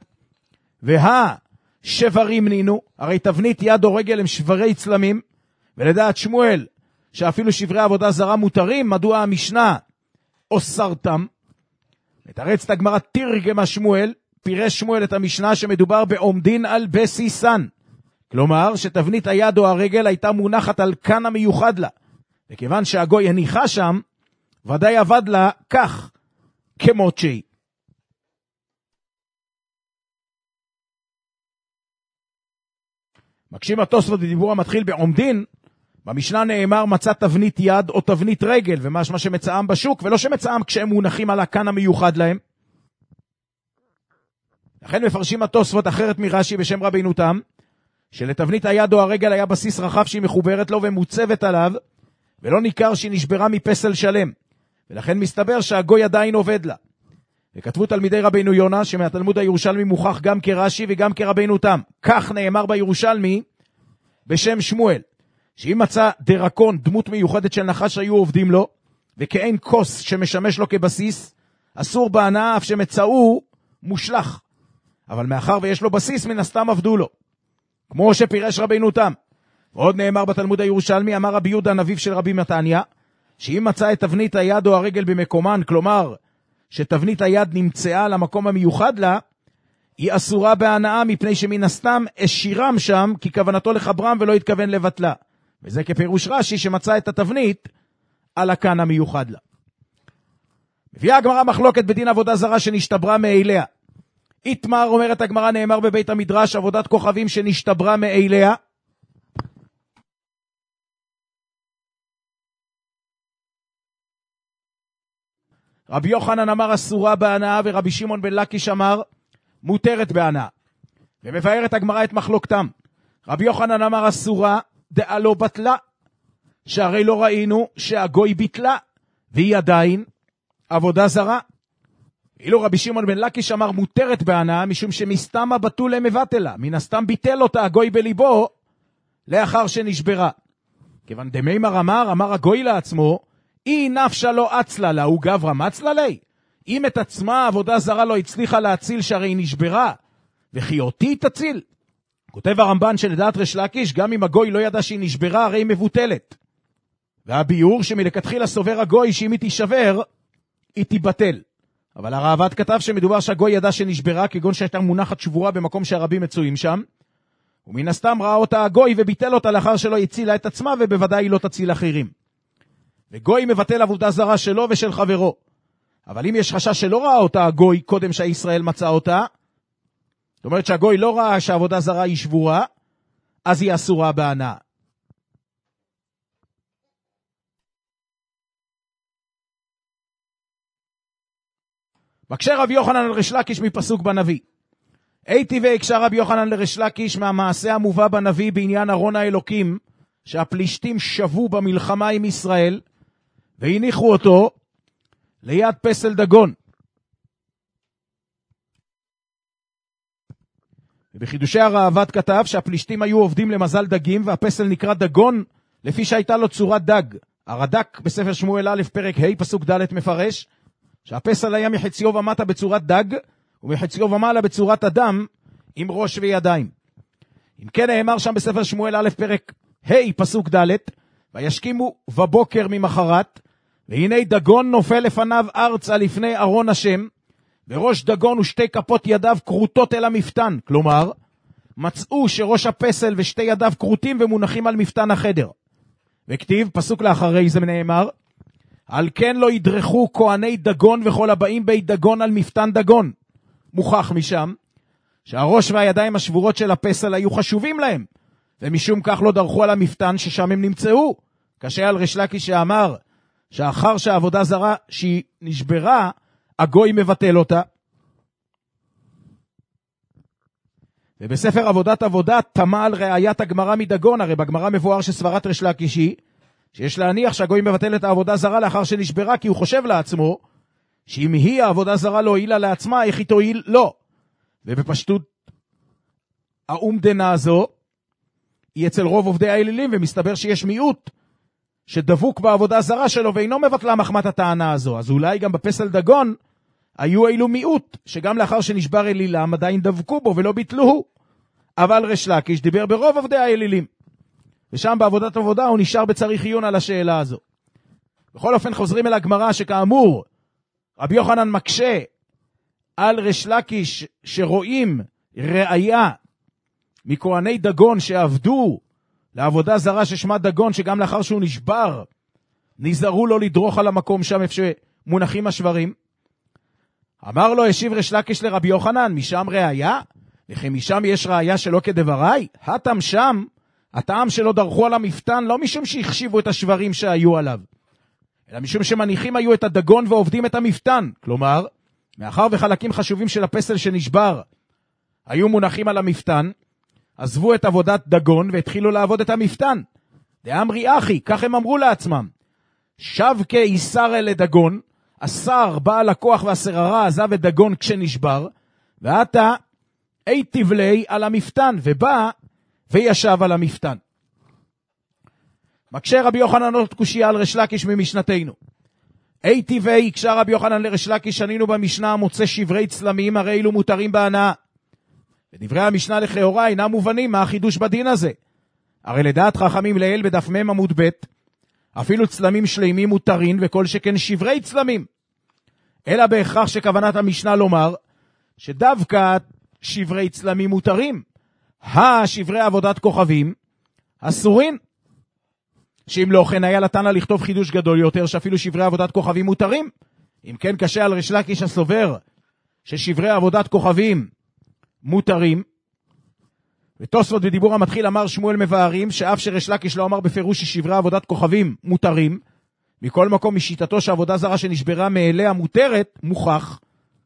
Speaker 4: שברים נינו, הרי תבנית יד או רגל הם שברי צלמים, ולדעת שמואל, שאפילו שברי עבודה זרה מותרים, מדוע המשנה אוסרתם? מתרצת הגמרא תרגמה שמואל, פירש שמואל את המשנה שמדובר בעומדין על בסיסן. כלומר, שתבנית היד או הרגל הייתה מונחת על כאן המיוחד לה. וכיוון שהגוי הניחה שם, ודאי עבד לה כך, כמות שהיא. מקשים התוספות בדיבור המתחיל בעומדין, במשנה נאמר מצא תבנית יד או תבנית רגל, ומשמע שמצאם בשוק, ולא שמצאם כשהם מונחים על הכאן המיוחד להם. לכן מפרשים התוספות אחרת מרש"י בשם רבינו תם, שלתבנית היד או הרגל היה בסיס רחב שהיא מחוברת לו ומוצבת עליו, ולא ניכר שהיא נשברה מפסל שלם, ולכן מסתבר שהגוי עדיין עובד לה. וכתבו תלמידי רבינו יונה, שמהתלמוד הירושלמי מוכח גם כרש"י וגם כרבינו תם. כך נאמר בירושלמי בשם שמואל, שאם מצא דרקון, דמות מיוחדת של נחש היו עובדים לו, וכאין כוס שמשמש לו כבסיס, אסור בהנאה אף שמצאו מושלח. אבל מאחר ויש לו בסיס, מן הסתם עבדו לו. כמו שפירש רבינו תם. ועוד נאמר בתלמוד הירושלמי, אמר רבי יהודה הנביב של רבי מתניה, שאם מצא את תבנית היד או הרגל במקומן, כלומר, שתבנית היד נמצאה למקום המיוחד לה, היא אסורה בהנאה מפני שמן הסתם השירם שם, כי כוונתו לחברם ולא התכוון לבטלה. וזה כפירוש רש"י שמצא את התבנית על הכאן המיוחד לה. מביאה הגמרא מחלוקת בדין עבודה זרה שנשתברה מאליה. איתמר, אומרת הגמרא, נאמר בבית המדרש, עבודת כוכבים שנשתברה מאליה. רבי יוחנן אמר אסורה בהנאה, ורבי שמעון בן לקיש אמר מותרת בהנאה. ומבארת הגמרא את מחלוקתם. רבי יוחנן אמר אסורה, דעה לא בטלה, שהרי לא ראינו שהגוי ביטלה, והיא עדיין עבודה זרה. אילו רבי שמעון בן לקיש אמר מותרת בהנאה, משום שמסתמה בטולה מבטלה, מן הסתם ביטל אותה הגוי בליבו, לאחר שנשברה. כיוון דמימר אמר הגוי לעצמו, אי נפשה לא עצלה לה, הוא גברא מצלה לי. אם את עצמה עבודה זרה לא הצליחה להציל שהרי היא נשברה, וכי אותי תציל. כותב הרמב"ן שלדעת ריש לקיש, גם אם הגוי לא ידע שהיא נשברה, הרי היא מבוטלת. והביאור שמלכתחילה סובר הגוי שאם היא תישבר, היא תיבטל. אבל הראב"ד כתב שמדובר שהגוי ידע שנשברה, כגון שהייתה מונחת שבורה במקום שהרבים מצויים שם, ומן הסתם ראה אותה הגוי וביטל אותה לאחר שלא הצילה את עצמה, ובוודאי היא לא תציל אחרים. וגוי מבטל עבודה זרה שלו ושל חברו. אבל אם יש חשש שלא ראה אותה הגוי קודם שהישראל מצא אותה, זאת אומרת שהגוי לא ראה שהעבודה זרה היא שבורה, אז היא אסורה בהנאה. מקשה רבי יוחנן על ריש לקיש מפסוק בנביא. הייתי והקשה רבי יוחנן לריש לקיש מהמעשה המובא בנביא בעניין ארון האלוקים, שהפלישתים שבו במלחמה עם ישראל, והניחו אותו ליד פסל דגון. ובחידושי הראב"ד כתב שהפלישתים היו עובדים למזל דגים, והפסל נקרא דגון לפי שהייתה לו צורת דג. הרד"ק בספר שמואל א' פרק ה' פסוק ד' מפרש שהפסל היה מחציו ומטה בצורת דג, ומחציו ומעלה בצורת אדם עם ראש וידיים. אם כן נאמר שם בספר שמואל א' פרק ה' פסוק ד', וישכימו בבוקר ממחרת, והנה דגון נופל לפניו ארצה לפני ארון השם, וראש דגון ושתי כפות ידיו קרוטות אל המפתן. כלומר, מצאו שראש הפסל ושתי ידיו קרוטים ומונחים על מפתן החדר. וכתיב, פסוק לאחרי זה נאמר, על כן לא ידרכו כהני דגון וכל הבאים בית דגון על מפתן דגון. מוכח משם שהראש והידיים השבורות של הפסל היו חשובים להם, ומשום כך לא דרכו על המפתן ששם הם נמצאו. קשה על ריש לקיש שאמר שאחר שהעבודה זרה שהיא נשברה, הגוי מבטל אותה. ובספר עבודת עבודה תמה על ראיית הגמרא מדגון, הרי בגמרא מבואר שסברת ריש לקיש היא שיש להניח שהגוי מבטל את העבודה זרה לאחר שנשברה, כי הוא חושב לעצמו שאם היא העבודה זרה לא הועילה לעצמה, איך היא תועיל? לא. ובפשטות האומדנה הזו היא אצל רוב עובדי האלילים, ומסתבר שיש מיעוט שדבוק בעבודה זרה שלו ואינו מבטלה מחמת הטענה הזו. אז אולי גם בפסל דגון היו אילו מיעוט שגם לאחר שנשבר אלילם עדיין דבקו בו ולא ביטלוהו. אבל ריש לקיש דיבר ברוב עובדי האלילים, ושם בעבודת עבודה הוא נשאר בצריך עיון על השאלה הזו. בכל אופן חוזרים אל הגמרא, שכאמור רבי יוחנן מקשה על ריש לקיש שרואים ראיה מכהני דגון שעבדו לעבודה זרה ששמה דגון, שגם לאחר שהוא נשבר נזהרו לו לדרוך על המקום שם איפה שמונחים השברים. אמר לו, השיב ריש לקיש לרבי יוחנן, משם ראיה? וכי משם יש ראיה שלא כדבריי? הטעם שם, הטעם שלא דרכו על המפתן, לא משום שהחשיבו את השברים שהיו עליו, אלא משום שמניחים היו את הדגון ועובדים את המפתן. כלומר, מאחר וחלקים חשובים של הפסל שנשבר היו מונחים על המפתן, עזבו את עבודת דגון והתחילו לעבוד את המפתן. דאמרי אחי, כך הם אמרו לעצמם, שבקה איסר אל דגון, השר בעל הכוח והסררה עזב את דגון כשנשבר, ועתה אי תבלי על המפתן, ובא וישב על המפתן. מקשה רבי יוחנן עוד קושיה על ריש לקיש ממשנתנו. אי תבלי, הקשה רבי יוחנן לריש לקיש, שנינו במשנה מוצא שברי צלמים, הרי אלו מותרים בהנאה. ודברי המשנה לכאורה אינם מובנים, מה החידוש בדין הזה? הרי לדעת חכמים לעיל בדף מ' עמוד ב', אפילו צלמים שלימים מותרים, וכל שכן שברי צלמים. אלא בהכרח שכוונת המשנה לומר, שדווקא שברי צלמים מותרים, שברי עבודת כוכבים אסורים. שאם לא כן היה לתנא לכתוב חידוש גדול יותר, שאפילו שברי עבודת כוכבים מותרים. אם כן קשה על ריש לקיש הסובר ששברי עבודת כוכבים מותרים. ותוספות בדיבור המתחיל אמר שמואל מבארים, שאף שריש לקיש לא אמר בפירוש ששברי עבודת כוכבים מותרים, מכל מקום משיטתו שעבודה זרה שנשברה מאליה מותרת, מוכח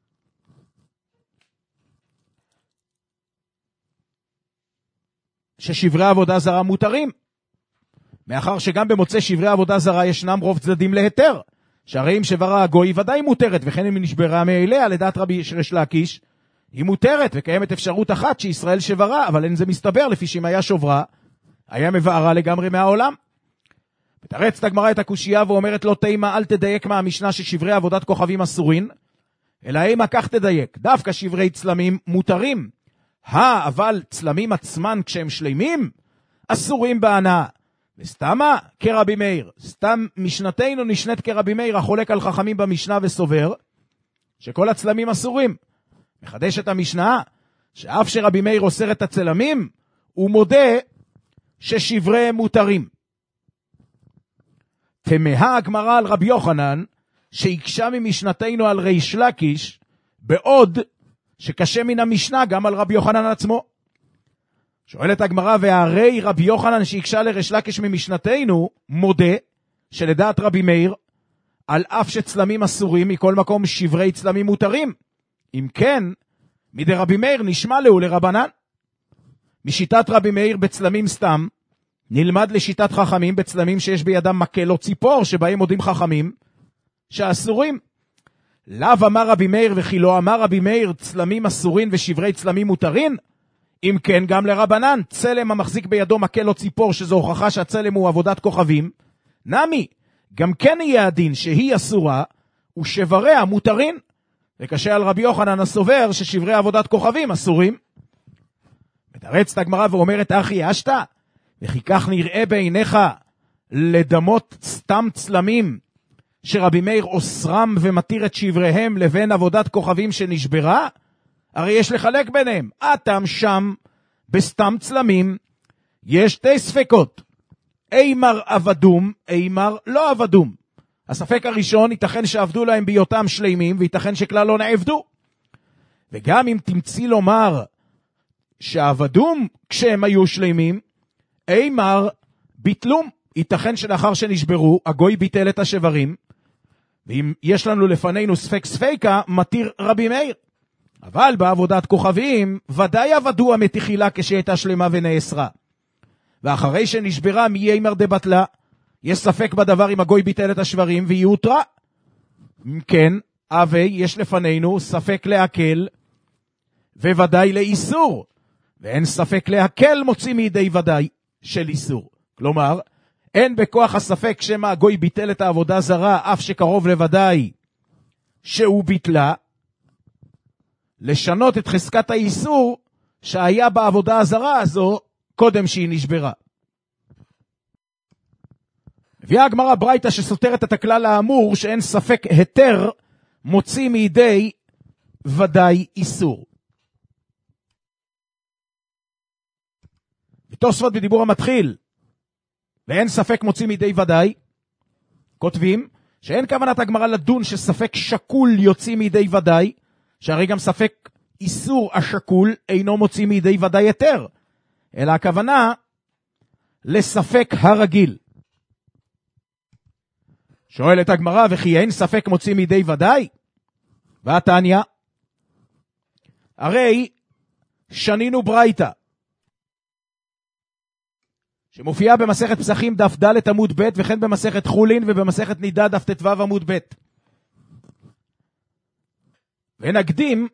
Speaker 4: ששברי עבודה זרה מותרים, מאחר שגם במוצא שברי עבודה זרה ישנם רוב צדדים להיתר, שהרי אם שברה הגוי ודאי מותרת, וכן אם נשברה מאליה לדעת רבי ריש לקיש היא מותרת, וקיימת אפשרות אחת שישראל שברה, אבל אין זה מסתבר, לפי שאם היה שוברה היה מבארה לגמרי מהעולם. מתרצת הגמרא את הקושייה ואומרת לו, תימה אל תדייק מהמשנה ששברי עבודת כוכבים אסורים, אלא אימה כך תדייק, דווקא שברי צלמים מותרים, אבל צלמים עצמן כשהם שלימים אסורים בהנאה. וסתמה כרבי מאיר, סתם משנתנו נשנת כרבי מאיר החולק על חכמים במשנה וסובר שכל הצלמים אסורים. מחדש את המשנה שאף שרבי מאיר אוסר את הצלמים, הוא מודה ששברי מותרים. תמהה הגמרא על רבי יוחנן שהקשה ממשנתנו על ריש לקיש, בעוד שקשה מן המשנה גם על רבי יוחנן עצמו. שואלת הגמרא, והרי רבי יוחנן שהקשה לריש לקיש ממשנתנו מודה שלדעת רבי מאיר על אף שצלמים אסורים מכל מקום שברי צלמים מותרים. אם כן, מדי רבי מאיר נשמע לו לרבנן. משיטת רבי מאיר בצלמים סתם נלמד לשיטת חכמים בצלמים שיש בידם מקל או ציפור, שבהם מודים חכמים שאסורים. לאו אמר רבי מאיר וכי לא אמר רבי מאיר צלמים אסורים ושברי צלמים מותרים. אם כן גם לרבנן צלם המחזיק בידו מקל או ציפור, שזו הוכחה שהצלם הוא עבודת כוכבים, נמי גם כן יהיה הדין שהיא אסורה ושבריה מותרים. וקשה על רבי יוחנן הסובר ששברי עבודת כוכבים אסורים. מתרצת הגמרא ואומרת, אחי אשתה, וכי כך נראה בעיניך לדמות סתם צלמים שרבי מאיר אוסרם ומתיר את שבריהם לבין עבודת כוכבים שנשברה? הרי יש לחלק ביניהם. אתם שם בסתם צלמים יש שתי ספקות, אימר עבדום, אימר לא עבדום. הספק הראשון, ייתכן שעבדו להם בהיותם שלימים, וייתכן שכלל לא נעבדו. וגם אם תמציא לומר שעבדום כשהם היו שלימים, אימר ביטלום, ייתכן שלאחר שנשברו הגוי ביטל את השברים, ואם יש לנו לפנינו ספק ספקה, מתיר רבי מאיר. אבל בעבודת כוכבים ודאי עבדו המתחילה כשהייתה שלמה ונאסרה, ואחרי שנשברה מי אימר דבטלה, יש ספק בדבר אם הגוי ביטל את השברים והיא הותרה. כן, אבל יש לפנינו ספק להקל וודאי לאיסור, ואין ספק להקל מוציא מידי ודאי של איסור. כלומר, אין בכוח הספק שמא הגוי ביטל את העבודה זרה, אף שקרוב לוודאי שהוא ביטלה, לשנות את חזקת האיסור שהיה בעבודה הזרה הזו קודם שהיא נשברה. הביאה הגמרא ברייתא שסותרת את הכלל האמור, שאין ספק היתר מוציא מידי ודאי איסור. ותוספות בדיבור המתחיל, ואין ספק מוציא מידי ודאי, כותבים שאין כוונת הגמרא לדון שספק שקול יוציא מידי ודאי, שהרי גם ספק איסור השקול אינו מוציא מידי ודאי היתר, אלא הכוונה לספק הרגיל. שואלת הגמרא, וכי אין ספק מוציא מידי ודאי? והתניא, הרי שנינו ברייתא שמופיעה במסכת פסחים דף ד' עמוד ב', וכן במסכת חולין ובמסכת נידה דף ט"ו עמוד ב'. ונקדים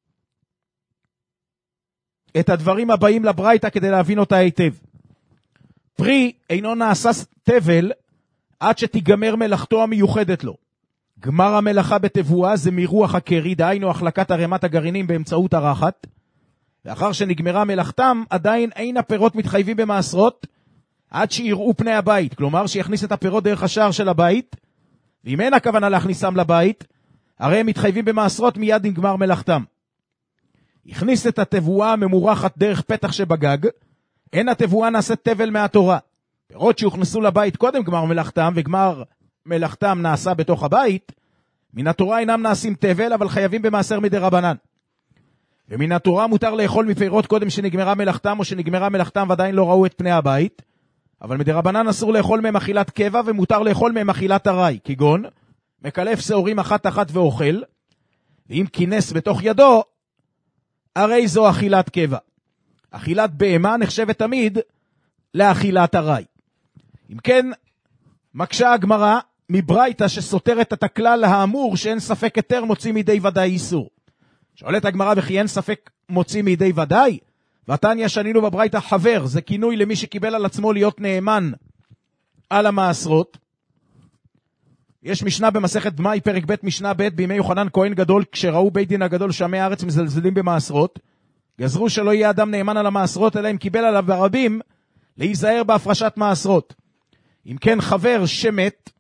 Speaker 4: את הדברים הבאים לברייתא כדי להבין אותה היטב. פרי אינו נעשה תבל עד שתיגמר מלאכתו המיוחדת לו. גמר המלאכה בתבואה זה מרוח הקרי, דהיינו החלקת ערימת הגרעינים באמצעות הרחת. לאחר שנגמרה מלאכתם, עדיין אין הפירות מתחייבים במעשרות עד שיראו פני הבית, כלומר שיכניס את הפירות דרך השער של הבית, ואם אין הכוונה להכניסם לבית, הרי הם מתחייבים במעשרות מיד עם גמר מלאכתם. הכניס את התבואה הממורחת דרך פתח שבגג, אין התבואה נעשית תבל מהתורה. פירות שהוכנסו לבית קודם גמר מלאכתם, וגמר מלאכתם נעשה בתוך הבית, מן התורה אינם נעשים תבל, אבל חייבים במעשר מדי רבנן. ומן התורה מותר לאכול מפירות קודם שנגמרה מלאכתם, או שנגמרה מלאכתם ועדיין לא ראו את פני הבית, אבל מדי רבנן אסור לאכול מהם אכילת קבע, ומותר לאכול מהם אכילת ארעי, כגון מקלף שעורים אחת ואוכל, ואם כינס בתוך ידו, הרי זו אכילת קבע. אכילת בהמה נחשבת תמיד לאכילת ארעי. אם כן, מקשה הגמרא מברייתא שסותרת את הכלל האמור שאין ספק היתר מוציא מידי ודאי איסור. שואלת הגמרא, וכי אין ספק מוציא מידי ודאי? והתניא שנינו בברייתא חבר, זה כינוי למי שקיבל על עצמו להיות נאמן על המעשרות. יש משנה במסכת דמאי פרק ב' משנה ב', בימי יוחנן כהן גדול, כשראו בית דין הגדול שעמי הארץ מזלזלים במעשרות, גזרו שלא יהיה אדם נאמן על המעשרות, אלא אם קיבל עליו ברבים להיזהר בהפרשת מעשרות. אם כן חבר שמת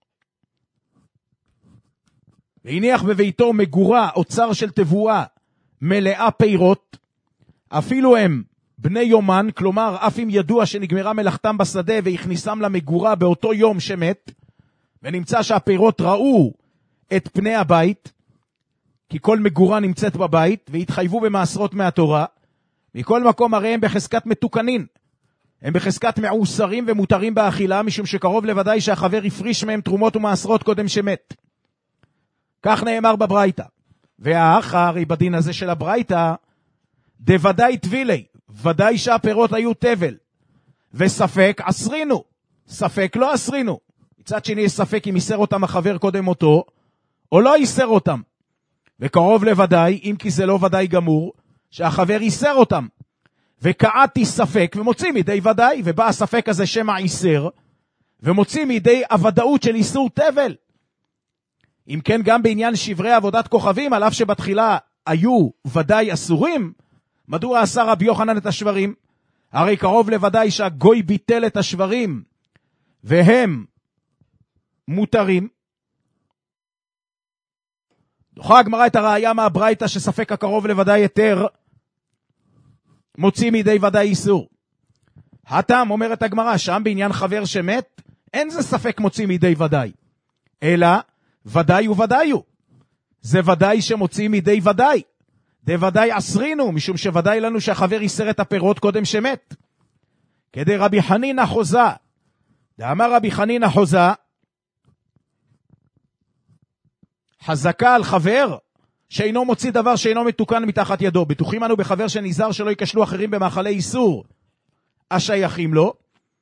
Speaker 4: והניח בביתו מגורה, אוצר של תבואה מלאה פירות, אפילו הם בני יומן, כלומר אף אם ידוע שנגמרה מלאכתם בשדה והכניסם למגורה באותו יום שמת, ונמצא שהפירות ראו את פני הבית, כי כל מגורה נמצאת בבית, והתחייבו במעשרות מהתורה, מכל מקום הרי הם בחזקת מתוקנין, הם בחזקת מעוסרים ומותרים באכילה, משום שקרוב לוודאי שהחבר הפריש מהם תרומות ומעשרות קודם שמת. כך נאמר בברייתא. והאחר בדין הזה של הברייתא, דוודאי תבילי, ודאי שהפירות היו תבל, וספק אסרינו, ספק לא אסרינו. מצד שני יש ספק אם ייסר אותם החבר קודם אותו, או לא ייסר אותם. וקרוב לוודאי, אם כי זה לא ודאי גמור, שהחבר ייסר אותם. וקעתי ספק ומוציא מידי ודאי, ובא הספק הזה שמא ייסר, ומוציא מידי הוודאות של איסור תבל. אם כן גם בעניין שברי עבודת כוכבים, על אף שבתחילה היו ודאי אסורים, מדוע עשה רבי יוחנן את השברים? הרי קרוב לוודאי שהגוי ביטל את השברים, והם מותרים. דוחה הגמרא את הראיה מהברייתא שספק הקרוב לוודאי היתר מוציא מידי ודאי איסור. הטעם אומרת הגמרא, שם בעניין חבר שמת אין זה ספק מוציא מידי ודאי, אלא ודאי וודאי הוא. זה ודאי שמוציא מידי ודאי. דוודאי אסרינו, משום שוודאי לנו שהחבר ייסר את הפירות קודם שמת. כדי רבי חנינא חוזה, דאמר רבי חנינא חוזה, חזקה על חבר שאינו מוציא דבר שאינו מתוקן מתחת ידו. בטוחים אנו בחבר שנזהר שלא יקשלו אחרים במאכלי איסור השייכים לו,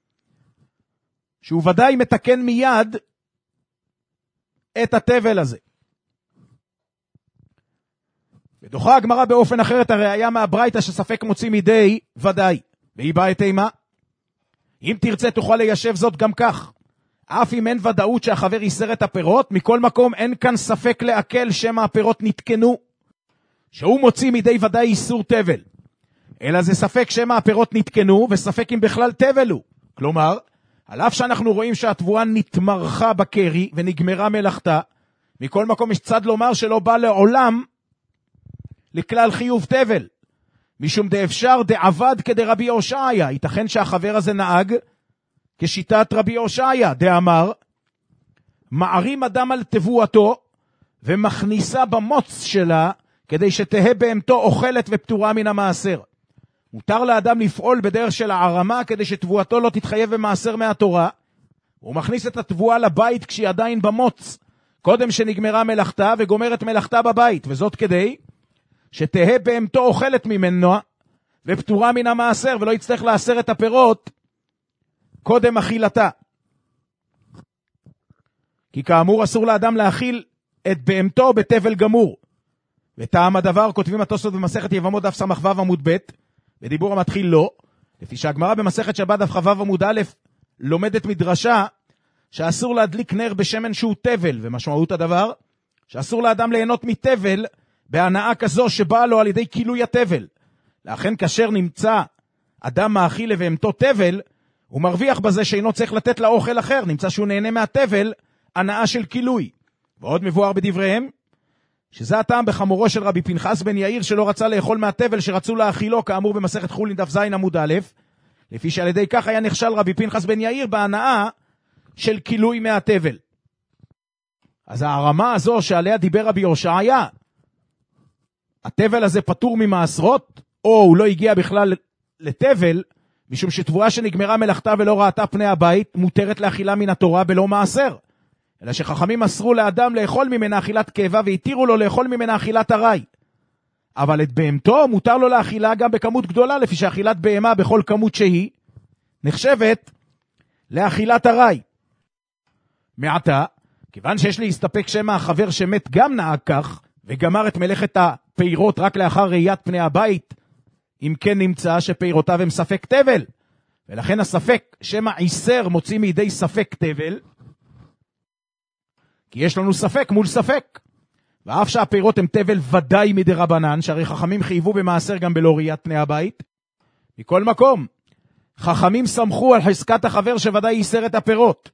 Speaker 4: שהוא ודאי מתקן מיד את התבל הזה. ודוחה הגמרא באופן אחר את הראיה מהברייתא שספק מוציא מידי ודאי, והיא באה את אימה. אם תרצה תוכל ליישב זאת גם כך. אף אם אין ודאות שהחבר ייסר את הפירות, מכל מקום אין כאן ספק לעכל שמא הפירות נתקנו, שהוא מוציא מידי ודאי איסור תבל. אלא זה ספק שמא הפירות נתקנו, וספק אם בכלל תבל הוא. כלומר, על אף שאנחנו רואים שהתבואה נתמרחה בקרי ונגמרה מלאכתה, מכל מקום יש צד לומר שלא בא לעולם לכלל חיוב תבל. משום דאפשר דעבד כדרבי הושעיה, ייתכן שהחבר הזה נהג כשיטת רבי הושעיה, דאמר, מערים אדם על תבואתו ומכניסה במוץ שלה, כדי שתהה בהמתו אוכלת ופטורה מן המעשר. מותר לאדם לפעול בדרך של הערמה, כדי שתבואתו לא תתחייב במעשר מהתורה. הוא מכניס את התבואה לבית כשהיא עדיין במוץ, קודם שנגמרה מלאכתה וגומרת מלאכתה בבית, וזאת כדי שתהה בהמתו אוכלת ממנו ופטורה מן המעשר, ולא יצטרך לעשר את הפירות קודם אכילתה. כי כאמור אסור לאדם להאכיל את בהמתו בתבל גמור. וטעם הדבר, כותבים התוספות במסכת יבמות דף סמ"ו עמוד ב', בדיבור המתחיל לא, לפי שהגמרא במסכת שבת דף כ"ו עמוד א' לומדת מדרשה שאסור להדליק נר בשמן שהוא תבל, ומשמעות הדבר שאסור לאדם ליהנות מתבל בהנאה כזו שבאה לו על ידי כילוי התבל. לכן כאשר נמצא אדם מאכיל לבהמתו תבל, הוא מרוויח בזה שאינו צריך לתת לה אוכל אחר, נמצא שהוא נהנה מהתבל, הנאה של כילוי. ועוד מבואר בדבריהם, שזה הטעם בחמורו של רבי פנחס בן יאיר שלא רצה לאכול מהתבל שרצו להאכילו, כאמור במסכת חולין דף ז עמוד א', לפי שעל ידי כך היה נכשל רבי פנחס בן יאיר בהנאה של כילוי מהתבל. אז הרמה הזו שעליה דיבר רבי הושעיה, התבל הזה פטור ממעשרות, או הוא לא הגיע בכלל לתבל, משום שתבואה שנגמרה מלאכתה ולא ראתה פני הבית, מותרת לאכילה מן התורה בלא מעשר. אלא שחכמים אסרו לאדם לאכול ממנה אכילת קבע, והתירו לו לאכול ממנה אכילת הרי. אבל את בהמתו מותר לו לאכילה גם בכמות גדולה, לפי שאכילת בהמה בכל כמות שהיא, נחשבת לאכילת הרי. מעתה, כיוון שיש להסתפק שמא החבר שמת גם נהג כך, וגמר את מלאכת הפירות רק לאחר ראיית פני הבית, אם כן נמצא שפירותיו הם ספק תבל, ולכן הספק שמא עיסר מוציא מידי ספק תבל, כי יש לנו ספק מול ספק. ואף שהפירות הם תבל ודאי מדרבנן, שהרי חכמים חייבו במעשר גם בלא ראיית פני הבית, מכל מקום, חכמים סמכו על חזקת החבר שוודאי ייסר את הפירות.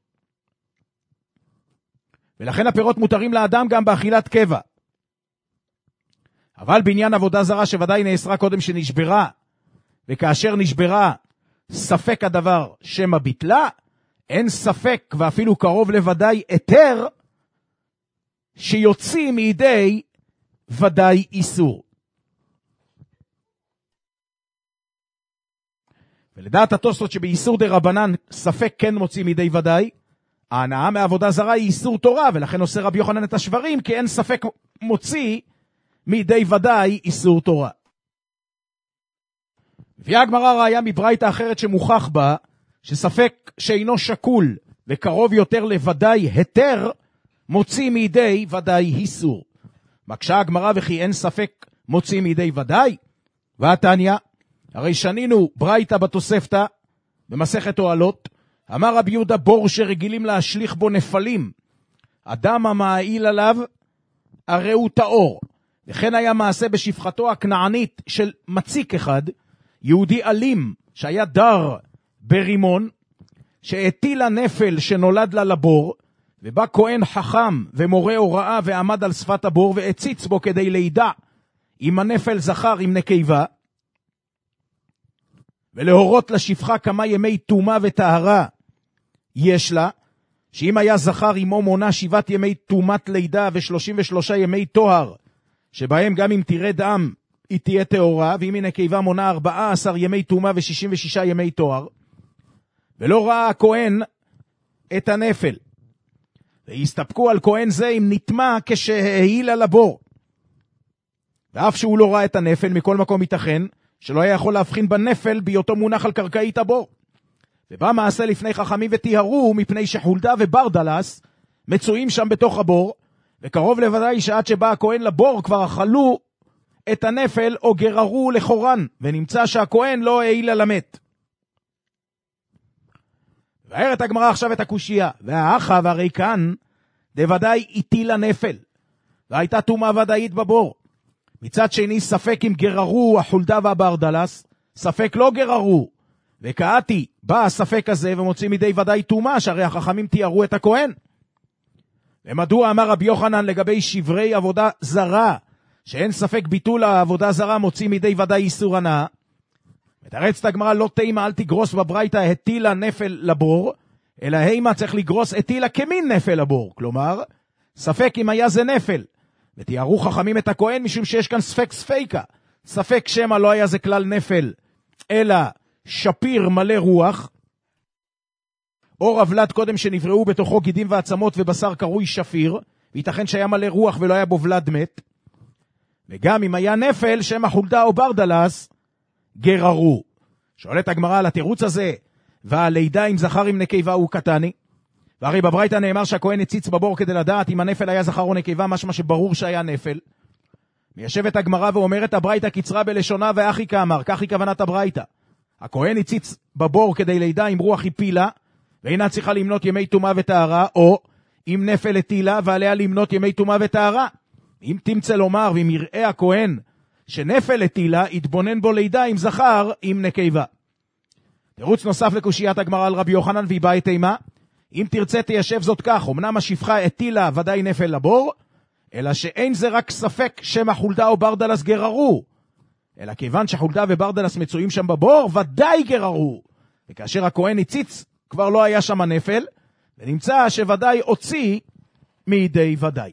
Speaker 4: ולכן הפירות מותרים לאדם גם באכילת קבע. אבל בעניין עבודה זרה שוודאי נאסרה קודם שנשברה, וכאשר נשברה ספק הדבר שמא ביטלה, אין ספק ואפילו קרוב לוודאי היתר שיוציא מידי ודאי איסור. ולדעת התוספות שבאיסור דרבנן ספק כן מוציא מידי ודאי, ההנאה מעבודה זרה היא איסור תורה, ולכן עושה רבי יוחנן את השברים, כי אין ספק מוציא מידי ודאי איסור תורה. מביאה הגמרא ראיה מברייתא אחרת שמוכח בה, שספק שאינו שקול וקרוב יותר לוודאי היתר, מוציא מידי ודאי איסור. מקשה הגמרא וכי אין ספק מוציא מידי ודאי? והתניא, הרי שנינו ברייתא בתוספתא, במסכת אוהלות, אמר רבי יהודה בור שרגילים להשליך בו נפלים, אדם המעיל עליו הרי הוא טהור. וכן היה מעשה בשפחתו הכנענית של מציק אחד, יהודי אלים שהיה דר ברימון, שהטילה נפל שנולד לה לבור, ובא כהן חכם ומורה הוראה ועמד על שפת הבור והציץ בו כדי לידע אם הנפל זכר עם נקבה, ולהורות לשפחה כמה ימי תומה וטהרה יש לה, שאם היה זכר עמו מונה 7 ימי תומת לידה ו33 ימי טוהר, שבהם גם אם תראה דם היא תהיה טהורה, ואם היא נקבה מונה 14 ימי תומה ו66 ימי טוהר, ולא ראה הכהן את הנפל, והסתפקו על כהן זה אם נטמע כשהעיל על הבור. ואף שהוא לא ראה את הנפל, מכל מקום ייתכן שלא היה יכול להבחין בנפל בהיותו מונח על קרקעית הבור. ובא מעשה לפני חכמים וטיהרו, מפני שחולדה וברדלס מצויים שם בתוך הבור, וקרוב לוודאי שעד שבא הכהן לבור כבר אכלו את הנפל או גררו לחורן, ונמצא שהכהן לא העילה למת. והערת הגמרא עכשיו את הקושייה, והאחא והרי כאן דוודאי הטילה נפל, והייתה טומאה ודאית בבור. מצד שני ספק אם גררו החולדה והברדלס, ספק לא גררו, וכעתי בא הספק הזה ומוציא מידי ודאי טומאה, שהרי החכמים תיארו את הכהן. ומדוע אמר רבי יוחנן לגבי שברי עבודה זרה, שאין ספק ביטול העבודה זרה מוציא מידי ודאי איסור הנאה? מתרצת הגמרא לא תימה אל תגרוס בברייתא הטילה נפל לבור, אלא הימה צריך לגרוס הטילה כמין נפל לבור, כלומר ספק אם היה זה נפל, ותיארו חכמים את הכהן משום שיש כאן ספק ספיקה, ספק שמה לא היה זה כלל נפל אלא שפיר מלא רוח, או רבלת קודם שנבראו בתוכו גידים ועצמות ובשר קרוי שפיר, וייתכן שהיה מלא רוח ולא היה בו ולד מת. וגם אם היה נפל שמה חולדה או ברדלס גררו. שואלת הגמרא על התירוץ הזה, והלידה עם זכר עם נקבה הוא קטני, והרי בברייתא נאמר שהכהן הציץ בבור כדי לדעת אם הנפל היה זכר או נקבה, משמע שברור שהיה נפל. מיישבת הגמרא ואומרת הברייתא קצרה בלשונה ואחי כאמר, כך היא כוונת הברייתא. הכהן הציץ בבור כדי לידה אם רוח הפילה, ואינה צריכה למנות ימי טומאה וטהרה, או אם נפל הטילה ועליה למנות ימי טומאה וטהרה. אם תמצא לומר ואם יראה הכהן שנפל הטילה, יתבונן בו לידה עם זכר עם נקבה. תירוץ נוסף לקושיית הגמרא על רבי יוחנן והיא באה תימה, אם תרצה תיישב זאת כך, אמנם השפחה הטילה ודאי נפל לבור, אלא שאין זה רק ספק שמה חולדה או ברדלס גררו, אלא כיוון שחולדה וברדלס מצויים שם בבור, ודאי גררו. וכאשר הכהן הציץ, כבר לא היה שם נפל, ונמצא שוודאי הוציא מידי ודאי.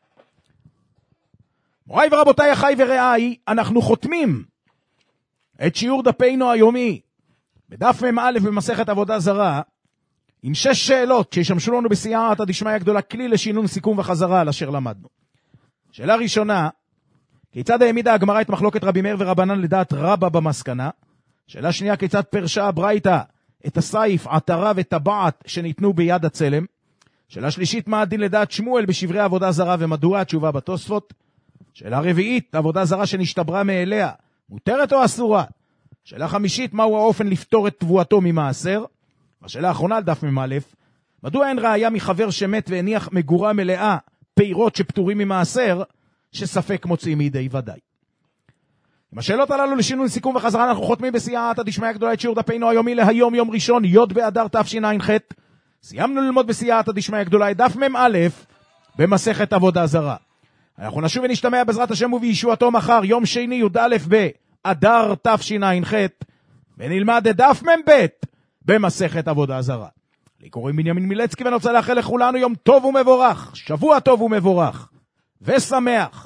Speaker 4: מוריי ורבותיי, אחי ורעי, אנחנו חותמים את שיעור דפינו היומי בדף מ"א במסכת עבודה זרה, עם 6 שאלות שישמשו לנו בסייעתא דשמיא גדולה, כלי לשינון סיכום וחזרה על אשר למדנו. שאלה ראשונה, כיצד העמידה הגמרא את מחלוקת רבי מאיר ורבנן לדעת רבא במסקנה? שאלה שנייה, כיצד פרשה הברייתא את הסייף, עטרה וטבעת שניתנו ביד הצלם? שאלה שלישית, מה הדין לדעת שמואל בשברי עבודה זרה ומדוע? התשובה בתוספות. שאלה רביעית, עבודה זרה שנשתברה מאליה, מותרת או אסורה? שאלה חמישית, מהו האופן לפתור את תבואתו ממעשר? השאלה האחרונה על דף מ"א, מדוע אין ראיה מחבר שמת והניח מגורה מלאה פירות שפטורים ממעשר, שספק מוצאים מידי ודאי? עם השאלות הללו לשינוי סיכום וחזרה אנחנו חותמים בסייעתא דשמיא גדולה את שיעור דפינו היומי להיום, יום ראשון, י' באדר תשע"ח. סיימנו ללמוד בסייעתא דשמיא גדולה את דף מ"א במסכת עבודה זרה. אנחנו נשוב ונשתמע בעזרת השם ובישועתו מחר, יום שני י"א באדר תשע"ח, ונלמד את דף מ"ב במסכת עבודה זרה. לי קוראים בנימין מילצקי, ואני רוצה לאחל לכולנו יום טוב ומבורך, שבוע טוב ומבורך ושמח,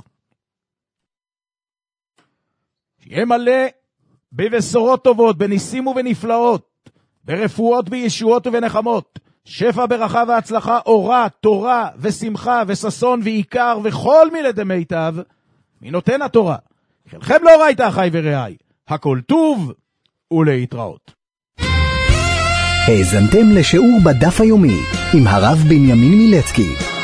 Speaker 4: שיהיה מלא בבשורות טובות, בניסים ובנפלאות, ברפואות וישועות ובנחמות, שפע ברכה והצלחה, אורה, תורה ושמחה וששון ועיקר וכל מילי דמיטב מנותן התורה. חלכם לא ראית אחי ורעי, הכל טוב ולהתראות.
Speaker 3: האזנתם לשיעור בדף היומי עם הרב בנימין מילצקי.